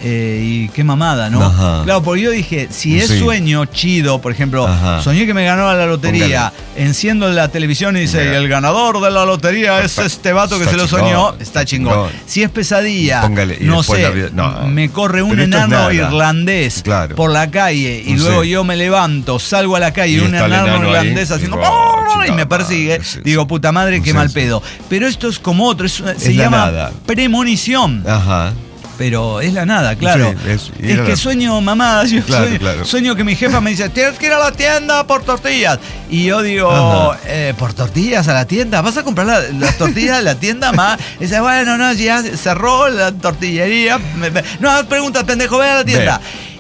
Speaker 1: Eh, y qué mamada, ¿no?
Speaker 2: Ajá.
Speaker 1: Claro, porque yo dije, si es
Speaker 2: Sí.
Speaker 1: sueño chido, por ejemplo,
Speaker 2: Ajá.
Speaker 1: soñé que me ganó la lotería,
Speaker 2: Póngale.
Speaker 1: enciendo la televisión y dice,
Speaker 2: Mira.
Speaker 1: y el ganador de la lotería es
Speaker 2: Está-
Speaker 1: este vato que
Speaker 2: está
Speaker 1: se lo
Speaker 2: chingón,
Speaker 1: soñó,
Speaker 2: está
Speaker 1: está chingón.
Speaker 2: chingón.
Speaker 1: Si es pesadilla,
Speaker 2: Póngale, y
Speaker 1: no
Speaker 2: después
Speaker 1: sé,
Speaker 2: la vida- no.
Speaker 1: me corre un
Speaker 2: Pero esto es
Speaker 1: enano
Speaker 2: nada.
Speaker 1: irlandés
Speaker 2: Claro.
Speaker 1: por la calle y
Speaker 2: Sí.
Speaker 1: luego yo me levanto, salgo a la calle y,
Speaker 2: Y
Speaker 1: un
Speaker 2: está el
Speaker 1: enano,
Speaker 2: enano ahí,
Speaker 1: irlandés
Speaker 2: y
Speaker 1: haciendo
Speaker 2: digo, oh,
Speaker 1: y me
Speaker 2: chingada
Speaker 1: persigue,
Speaker 2: madre, sí,
Speaker 1: digo,
Speaker 2: sí.
Speaker 1: puta madre, qué
Speaker 2: Sí,
Speaker 1: mal
Speaker 2: sí.
Speaker 1: pedo. Pero esto es como otro, es- se
Speaker 2: Es la
Speaker 1: llama
Speaker 2: nada.
Speaker 1: premonición.
Speaker 2: Ajá.
Speaker 1: Pero es la nada, claro.
Speaker 2: Sí, es- y
Speaker 1: es
Speaker 2: era
Speaker 1: que
Speaker 2: la-
Speaker 1: sueño mamadas, yo
Speaker 2: Claro,
Speaker 1: sueño,
Speaker 2: claro.
Speaker 1: sueño que mi jefa me dice, tienes que ir a la tienda por tortillas. Y yo digo,
Speaker 2: Ajá.
Speaker 1: eh, ¿por tortillas a la tienda? ¿Vas a comprar la- las tortillas de la tienda, ma? Y dice, bueno, no, ya cerró la tortillería. Me- me- no hagas preguntas, pendejo, ve a la tienda.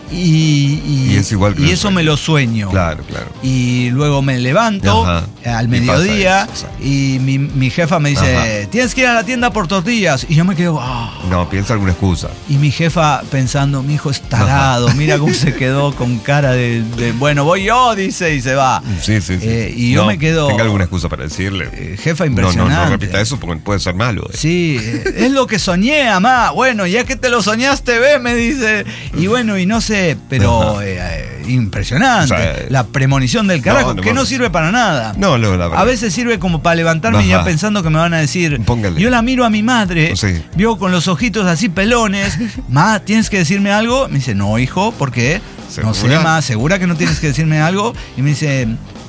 Speaker 1: Y, y,
Speaker 2: Y es igual que
Speaker 1: y
Speaker 2: en el
Speaker 1: eso
Speaker 2: sueño.
Speaker 1: me lo sueño.
Speaker 2: Claro, claro.
Speaker 1: Y luego me levanto
Speaker 2: Ajá.
Speaker 1: al
Speaker 2: Y
Speaker 1: mediodía
Speaker 2: pasa eso,
Speaker 1: y mi, mi jefa me dice,
Speaker 2: Ajá.
Speaker 1: tienes que ir a la tienda por tortillas. Y yo me quedo, ah.
Speaker 2: No, piensa alguna excusa.
Speaker 1: Y mi jefa pensando, mi hijo es tarado, mira cómo se quedó con cara de, de, bueno, voy yo, dice, y se va.
Speaker 2: Sí, sí, sí.
Speaker 1: Eh, y yo
Speaker 2: No,
Speaker 1: me quedo,
Speaker 2: Tenga alguna excusa para decirle.
Speaker 1: eh, jefa
Speaker 2: No, no,
Speaker 1: impresionante.
Speaker 2: no repita eso porque puede ser malo. eh.
Speaker 1: Sí, eh, es lo que soñé, mamá. Bueno, ya que te lo soñaste, ve, me dice. Y bueno, y no sé, pero eh, eh, impresionante.
Speaker 2: O sea, eh,
Speaker 1: la premonición del carajo,
Speaker 2: no, no,
Speaker 1: que no
Speaker 2: no.
Speaker 1: sirve para nada.
Speaker 2: No, no, la verdad.
Speaker 1: A veces sirve como para levantarme
Speaker 2: Ajá.
Speaker 1: ya pensando que me van a decir.
Speaker 2: Póngale.
Speaker 1: Yo la miro a mi madre,
Speaker 2: Sí.
Speaker 1: vio con los ojitos así pelones. Ma, ¿tienes que decirme algo? Me dice, no, hijo, ¿por qué? No sé,
Speaker 2: ¿Segura?
Speaker 1: ma, ¿segura que no tienes que decirme algo? Y me dice,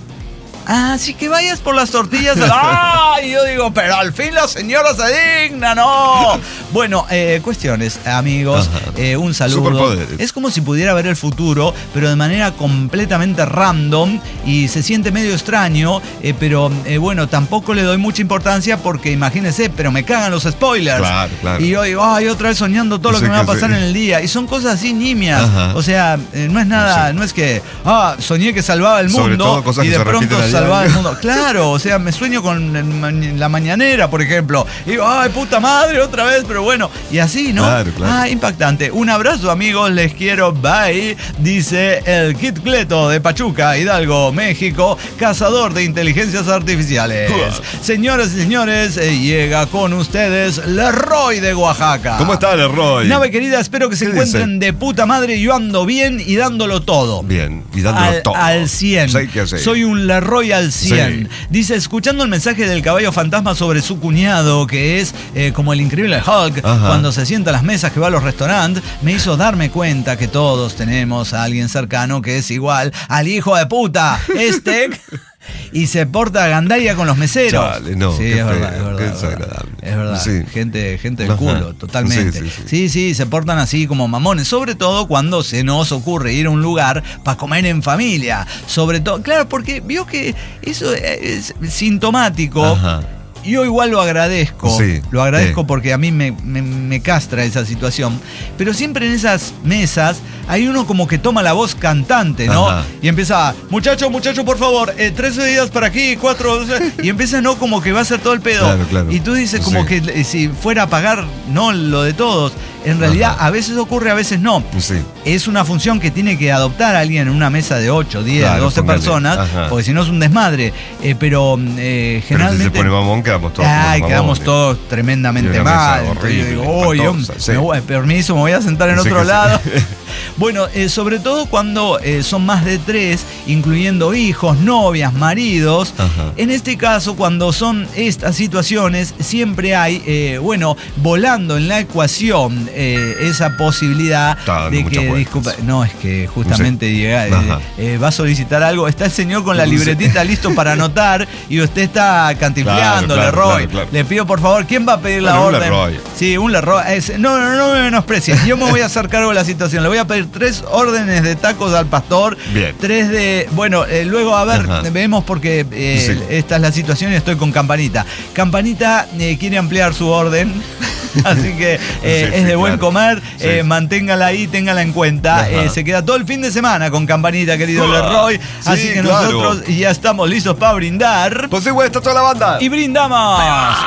Speaker 1: ah, sí que vayas por las tortillas. ¡Ah! Y yo digo, pero al fin la señora se digna, ¿no? Bueno, eh, cuestiones, amigos.
Speaker 2: Ajá.
Speaker 1: Eh, un saludo.
Speaker 2: Superpoderes.
Speaker 1: Es como si pudiera ver el futuro, pero de manera completamente random y se siente medio extraño, eh, pero eh, bueno, tampoco le doy mucha importancia porque imagínense, pero me cagan los spoilers.
Speaker 2: Claro, claro.
Speaker 1: Y yo digo, ay, otra vez soñando todo lo
Speaker 2: Sí,
Speaker 1: que me va a
Speaker 2: que
Speaker 1: pasar
Speaker 2: sí.
Speaker 1: en el día. Y son cosas así nimias.
Speaker 2: Ajá.
Speaker 1: O sea, eh, no es nada,
Speaker 2: Sí.
Speaker 1: no es que, ah, soñé que salvaba el
Speaker 2: Sobre
Speaker 1: mundo
Speaker 2: todo cosas
Speaker 1: y
Speaker 2: que
Speaker 1: de
Speaker 2: se
Speaker 1: pronto
Speaker 2: repiten a
Speaker 1: salvaba el
Speaker 2: diario.
Speaker 1: mundo. Claro, o sea, me sueño con el ma- la mañanera, por ejemplo. Y digo, ay, puta madre, otra vez, pero bueno. Y así, ¿no?
Speaker 2: Claro, claro.
Speaker 1: Ah, impactante. Un abrazo, amigos, les quiero, bye. Dice el Kit Cleto de Pachuca, Hidalgo, México, cazador de inteligencias artificiales. Señoras y señores, eh, llega con ustedes Leroy de Oaxaca.
Speaker 2: ¿Cómo está, Leroy?
Speaker 1: Nave querida, espero que se
Speaker 2: ¿Qué
Speaker 1: encuentren de puta madre. Yo ando bien y dándolo todo.
Speaker 2: Bien, y dándolo
Speaker 1: Al,
Speaker 2: todo.
Speaker 1: al cien.
Speaker 2: Sí, que sí.
Speaker 1: Soy un Leroy al cien.
Speaker 2: Sí.
Speaker 1: Dice, escuchando el mensaje del caballo fantasma sobre su cuñado, que es eh, como el increíble Hulk,
Speaker 2: Ajá.
Speaker 1: cuando se sienta a las mesas que va a los restaurantes, me hizo darme cuenta que todos tenemos a alguien cercano que es igual al hijo de puta, este... Y se porta gandalla con los meseros.
Speaker 2: Chale, no,
Speaker 1: sí,
Speaker 2: qué
Speaker 1: es verdad,
Speaker 2: feo,
Speaker 1: es verdad.
Speaker 2: qué
Speaker 1: es verdad.
Speaker 2: desagradable.
Speaker 1: Es verdad.
Speaker 2: Sí.
Speaker 1: Gente, gente del
Speaker 2: Ajá.
Speaker 1: culo, totalmente.
Speaker 2: Sí, sí, sí.
Speaker 1: Sí, sí, se portan así como mamones, sobre todo cuando se nos ocurre ir a un lugar para comer en familia. Sobre todo, claro, porque vio que eso es sintomático.
Speaker 2: Ajá.
Speaker 1: Yo igual lo agradezco,
Speaker 2: Sí,
Speaker 1: lo agradezco
Speaker 2: sí.
Speaker 1: porque a mí me, me- me castra esa situación, pero siempre en esas mesas hay uno como que toma la voz cantante, ¿no?
Speaker 2: Ajá.
Speaker 1: Y empieza, muchacho, muchacho, por favor, eh, tres bebidas para aquí, cuatro, y empieza, ¿no? Como que va a hacer todo el pedo.
Speaker 2: Claro, claro.
Speaker 1: Y tú dices como
Speaker 2: Sí.
Speaker 1: que eh, si fuera a pagar, no lo de todos. En realidad,
Speaker 2: Ajá.
Speaker 1: a veces ocurre, a veces no.
Speaker 2: Sí.
Speaker 1: Es una función que tiene que adoptar alguien en una mesa de ocho, diez,
Speaker 2: Claro,
Speaker 1: doce
Speaker 2: póngale.
Speaker 1: personas,
Speaker 2: Ajá.
Speaker 1: porque si no es un desmadre. Eh, pero eh,
Speaker 2: Pero
Speaker 1: generalmente...
Speaker 2: si se pone mamón, quedamos todos.
Speaker 1: Ay,
Speaker 2: como
Speaker 1: quedamos
Speaker 2: mamones.
Speaker 1: todos tremendamente
Speaker 2: Y una mesa
Speaker 1: mal. Entonces yo
Speaker 2: horrible,
Speaker 1: digo, oh, yo
Speaker 2: espantosa, sí.
Speaker 1: me voy, permiso, me voy a sentar en
Speaker 2: Sí
Speaker 1: otro
Speaker 2: que sí.
Speaker 1: lado. Bueno, eh, sobre todo cuando eh, son más de tres, incluyendo hijos, novias, maridos.
Speaker 2: Ajá.
Speaker 1: En este caso, cuando son estas situaciones, siempre hay, eh, bueno, volando en la ecuación eh, esa posibilidad
Speaker 2: Está dando
Speaker 1: de
Speaker 2: muchas
Speaker 1: que,
Speaker 2: vueltas.
Speaker 1: disculpa, no, es que justamente
Speaker 2: Sí.
Speaker 1: llega, eh,
Speaker 2: Ajá.
Speaker 1: eh, va a solicitar algo, está el señor con la
Speaker 2: Sí.
Speaker 1: libretita listo para anotar y usted está cantifleando,
Speaker 2: Claro, claro,
Speaker 1: Leroy.
Speaker 2: claro, claro.
Speaker 1: Le pido por favor, ¿quién va a pedir la
Speaker 2: Bueno, un
Speaker 1: orden?
Speaker 2: Leroy.
Speaker 1: Sí, un Leroy. Es- no, no, no me menosprecies. Yo me voy a hacer cargo de la situación. Le voy a pedir tres órdenes de tacos al pastor.
Speaker 2: Bien.
Speaker 1: Tres de. Bueno, eh, luego a ver,
Speaker 2: Ajá.
Speaker 1: vemos porque eh,
Speaker 2: Sí.
Speaker 1: esta es la situación y estoy con Campanita. Campanita eh, quiere ampliar su orden. Así que eh,
Speaker 2: Sí,
Speaker 1: es
Speaker 2: sí,
Speaker 1: de buen
Speaker 2: claro.
Speaker 1: comer,
Speaker 2: Sí.
Speaker 1: eh, manténgala ahí, téngala en cuenta.
Speaker 2: Ajá.
Speaker 1: Eh, se queda todo el fin de semana con Campanita, querido
Speaker 2: Ah,
Speaker 1: Leroy.
Speaker 2: sí,
Speaker 1: Así que
Speaker 2: claro.
Speaker 1: nosotros ya estamos listos para brindar.
Speaker 2: Pues sí, güey, está toda la banda.
Speaker 1: Y brindamos.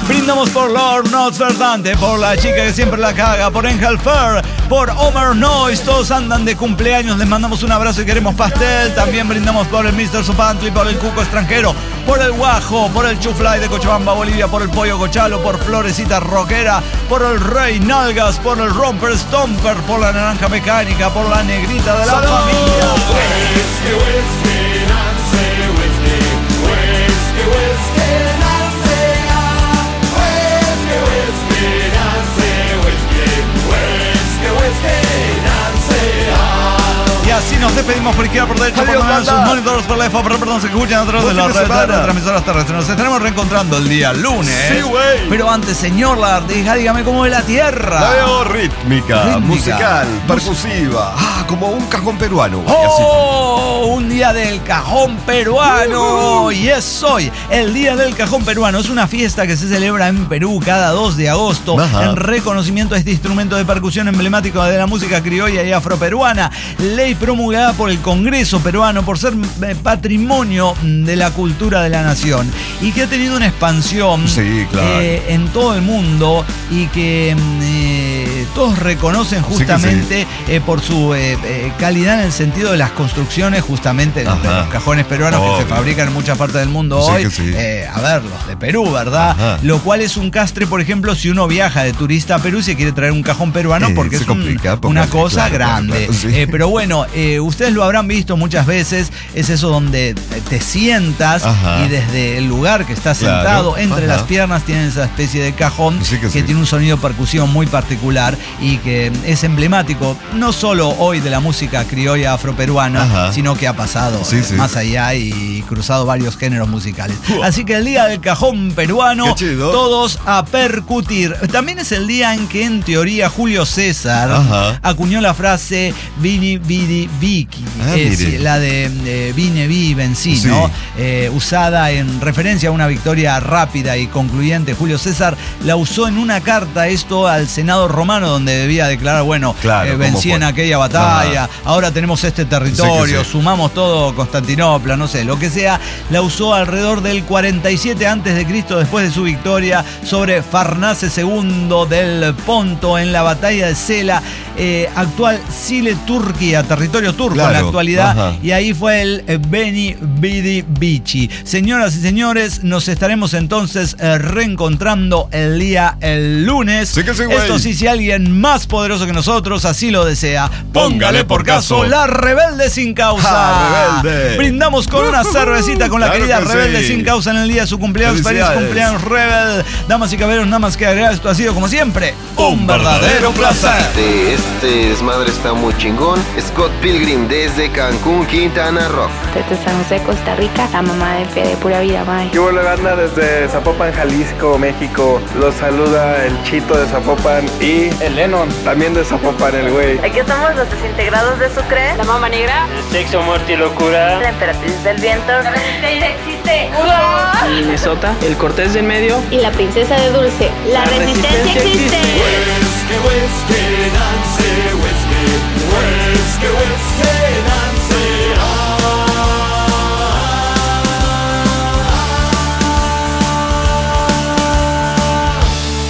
Speaker 1: Brindamos por Lord Notes Verdante, por la chica que siempre la caga, por Angel Fair, por Omar Noise. Todos andan de cumpleaños. Les mandamos un abrazo y queremos pastel. También brindamos por el mister Supantli, por el Cuco Extranjero, por el Guajo, por el Chufly de Cochabamba, Bolivia, por el Pollo Cochalo, por Florecita Roquera, por el Rey Nalgas, por el Romper Stomper, por la Naranja Mecánica, por la Negrita de la
Speaker 8: ¡Salud!
Speaker 1: familia.
Speaker 8: Whisky, whisky, Nancy, whisky, whisky, whisky, Nancy, ah. Whisky, whisky, Nancy, whisky, whisky, whisky, Nancy, ah.
Speaker 1: Y así nos despedimos por izquierda, por derecha,
Speaker 8: Adiós,
Speaker 1: por manos, sus
Speaker 8: banda.
Speaker 1: monitores, por la F, por perdón, se escuchan a través de
Speaker 8: Buen
Speaker 1: la
Speaker 8: fin de
Speaker 1: red de
Speaker 8: semana.
Speaker 1: transmisoras terrestres. Nos estaremos reencontrando el día lunes.
Speaker 8: Sí, güey.
Speaker 1: Pero antes, señor Lardija, dígame cómo es la tierra.
Speaker 2: La veo rítmica,
Speaker 1: Rítmica.
Speaker 2: musical,
Speaker 1: Mus-
Speaker 2: percusiva. Ah, como un cajón peruano. güey,
Speaker 1: ¡Oh! Un día del cajón peruano. Y es hoy el día del cajón peruano. Es una fiesta que se celebra en Perú cada dos de agosto
Speaker 2: Ajá.
Speaker 1: en reconocimiento a este instrumento de percusión emblemático de la música criolla y afroperuana. Ley promulgada por el Congreso peruano por ser eh, patrimonio de la cultura de la nación y que ha tenido una expansión
Speaker 2: Sí, claro.
Speaker 1: eh, en todo el mundo y que mm, eh, todos reconocen
Speaker 2: Sí que
Speaker 1: justamente eh, por su eh, eh, calidad en el sentido de las construcciones justamente de
Speaker 2: Ajá.
Speaker 1: los cajones peruanos que se
Speaker 2: Obvio.
Speaker 1: fabrican en muchas partes del mundo
Speaker 2: Sí
Speaker 1: hoy.
Speaker 2: que sí.
Speaker 1: Eh, a ver, los de Perú, ¿verdad?
Speaker 2: Ajá.
Speaker 1: Lo cual es un castre, por ejemplo, si uno viaja de turista a Perú y se quiere traer un cajón peruano
Speaker 2: Eh,
Speaker 1: porque
Speaker 2: se
Speaker 1: es un-
Speaker 2: complica, porque-
Speaker 1: una cosa
Speaker 2: claro, claro,
Speaker 1: grande.
Speaker 2: claro, sí.
Speaker 1: Eh, pero bueno, eh, ustedes lo habrán visto muchas veces, es eso donde te sientas
Speaker 2: Ajá.
Speaker 1: y desde el lugar que estás
Speaker 2: Claro,
Speaker 1: sentado, entre
Speaker 2: ajá.
Speaker 1: las piernas tienen esa especie de cajón
Speaker 2: Sí que
Speaker 1: que
Speaker 2: sí.
Speaker 1: tiene un sonido percusivo muy particular y que es emblemático, no solo hoy de la música criolla afroperuana,
Speaker 2: Ajá.
Speaker 1: sino que ha pasado
Speaker 2: Sí,
Speaker 1: eh,
Speaker 2: sí.
Speaker 1: más allá y cruzado varios géneros musicales. Así que el día del cajón peruano,
Speaker 2: Qué chido.
Speaker 1: todos a percutir. También es el día en que en teoría Julio César
Speaker 2: Ajá.
Speaker 1: acuñó la frase Vini Vidi Vici,
Speaker 2: Ah,
Speaker 1: es
Speaker 2: mire.
Speaker 1: la de eh, Vine Vi vencí,
Speaker 2: Sí.
Speaker 1: ¿no? Eh, usada en referencia a una victoria rápida y concluyente. Julio César la usó en una carta esto al Senado romano donde debía declarar, bueno,
Speaker 2: Claro,
Speaker 1: eh,
Speaker 2: ¿cómo
Speaker 1: vencí
Speaker 2: fue?
Speaker 1: en aquella batalla,
Speaker 2: Ajá.
Speaker 1: ahora tenemos este territorio,
Speaker 2: Sí que sí.
Speaker 1: sumamos todo Constantinopla, no sé, lo que sea. La usó alrededor del cuarenta y siete antes de Cristo después de su victoria sobre Farnace segundo del Ponto en la batalla de Sela, eh, actual Sile Turquía, territorio turco en la
Speaker 2: Claro,
Speaker 1: actualidad,
Speaker 2: ajá.
Speaker 1: y ahí fue el eh, Beni Vidi Vici. Señoras y señores, nos estaremos entonces eh, reencontrando el día el lunes.
Speaker 2: Sí que sí, güey.
Speaker 1: Esto sí, si alguien más poderoso que nosotros así lo desea, póngale por caso la Rebelde Sin Causa.
Speaker 2: Ah, Rebelde.
Speaker 1: Brindamos con una cervecita con la
Speaker 2: Claro
Speaker 1: querida
Speaker 2: que
Speaker 1: Rebelde
Speaker 2: sí.
Speaker 1: Sin Causa en el día de su cumpleaños. Feliz
Speaker 2: Felicidades.
Speaker 1: cumpleaños, Rebel. Damas y caballeros, nada más que agregar, esto ha sido como siempre un verdadero placer.
Speaker 9: Este, este desmadre está muy chingón. Scott Pilgrim desde Cancún, Quintana Roo.
Speaker 10: Desde San José, Costa Rica, la mamá de Fe de Pura Vida, mae.
Speaker 11: ¿Qué hubo, banda? Desde Zapopan, Jalisco, México. Los saluda el Chito de Zapopan y el Lennon, también de Zapopan, el güey.
Speaker 10: Aquí estamos los desintegrados de Sucre, la Mama Negra,
Speaker 11: El Sexo, Muerte y Locura.
Speaker 10: la Emperatriz del Viento, la Resistencia existe,
Speaker 11: Minnesota, el Cortés del Medio.
Speaker 10: y la Princesa de Dulce. La, Resistencia,
Speaker 11: Resistencia
Speaker 10: existe.
Speaker 8: Whisky, whisky, Nancy, whisky, whisky, whisky, Nancy,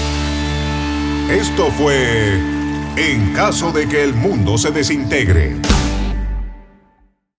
Speaker 4: Esto fue En caso de que el mundo se desintegre.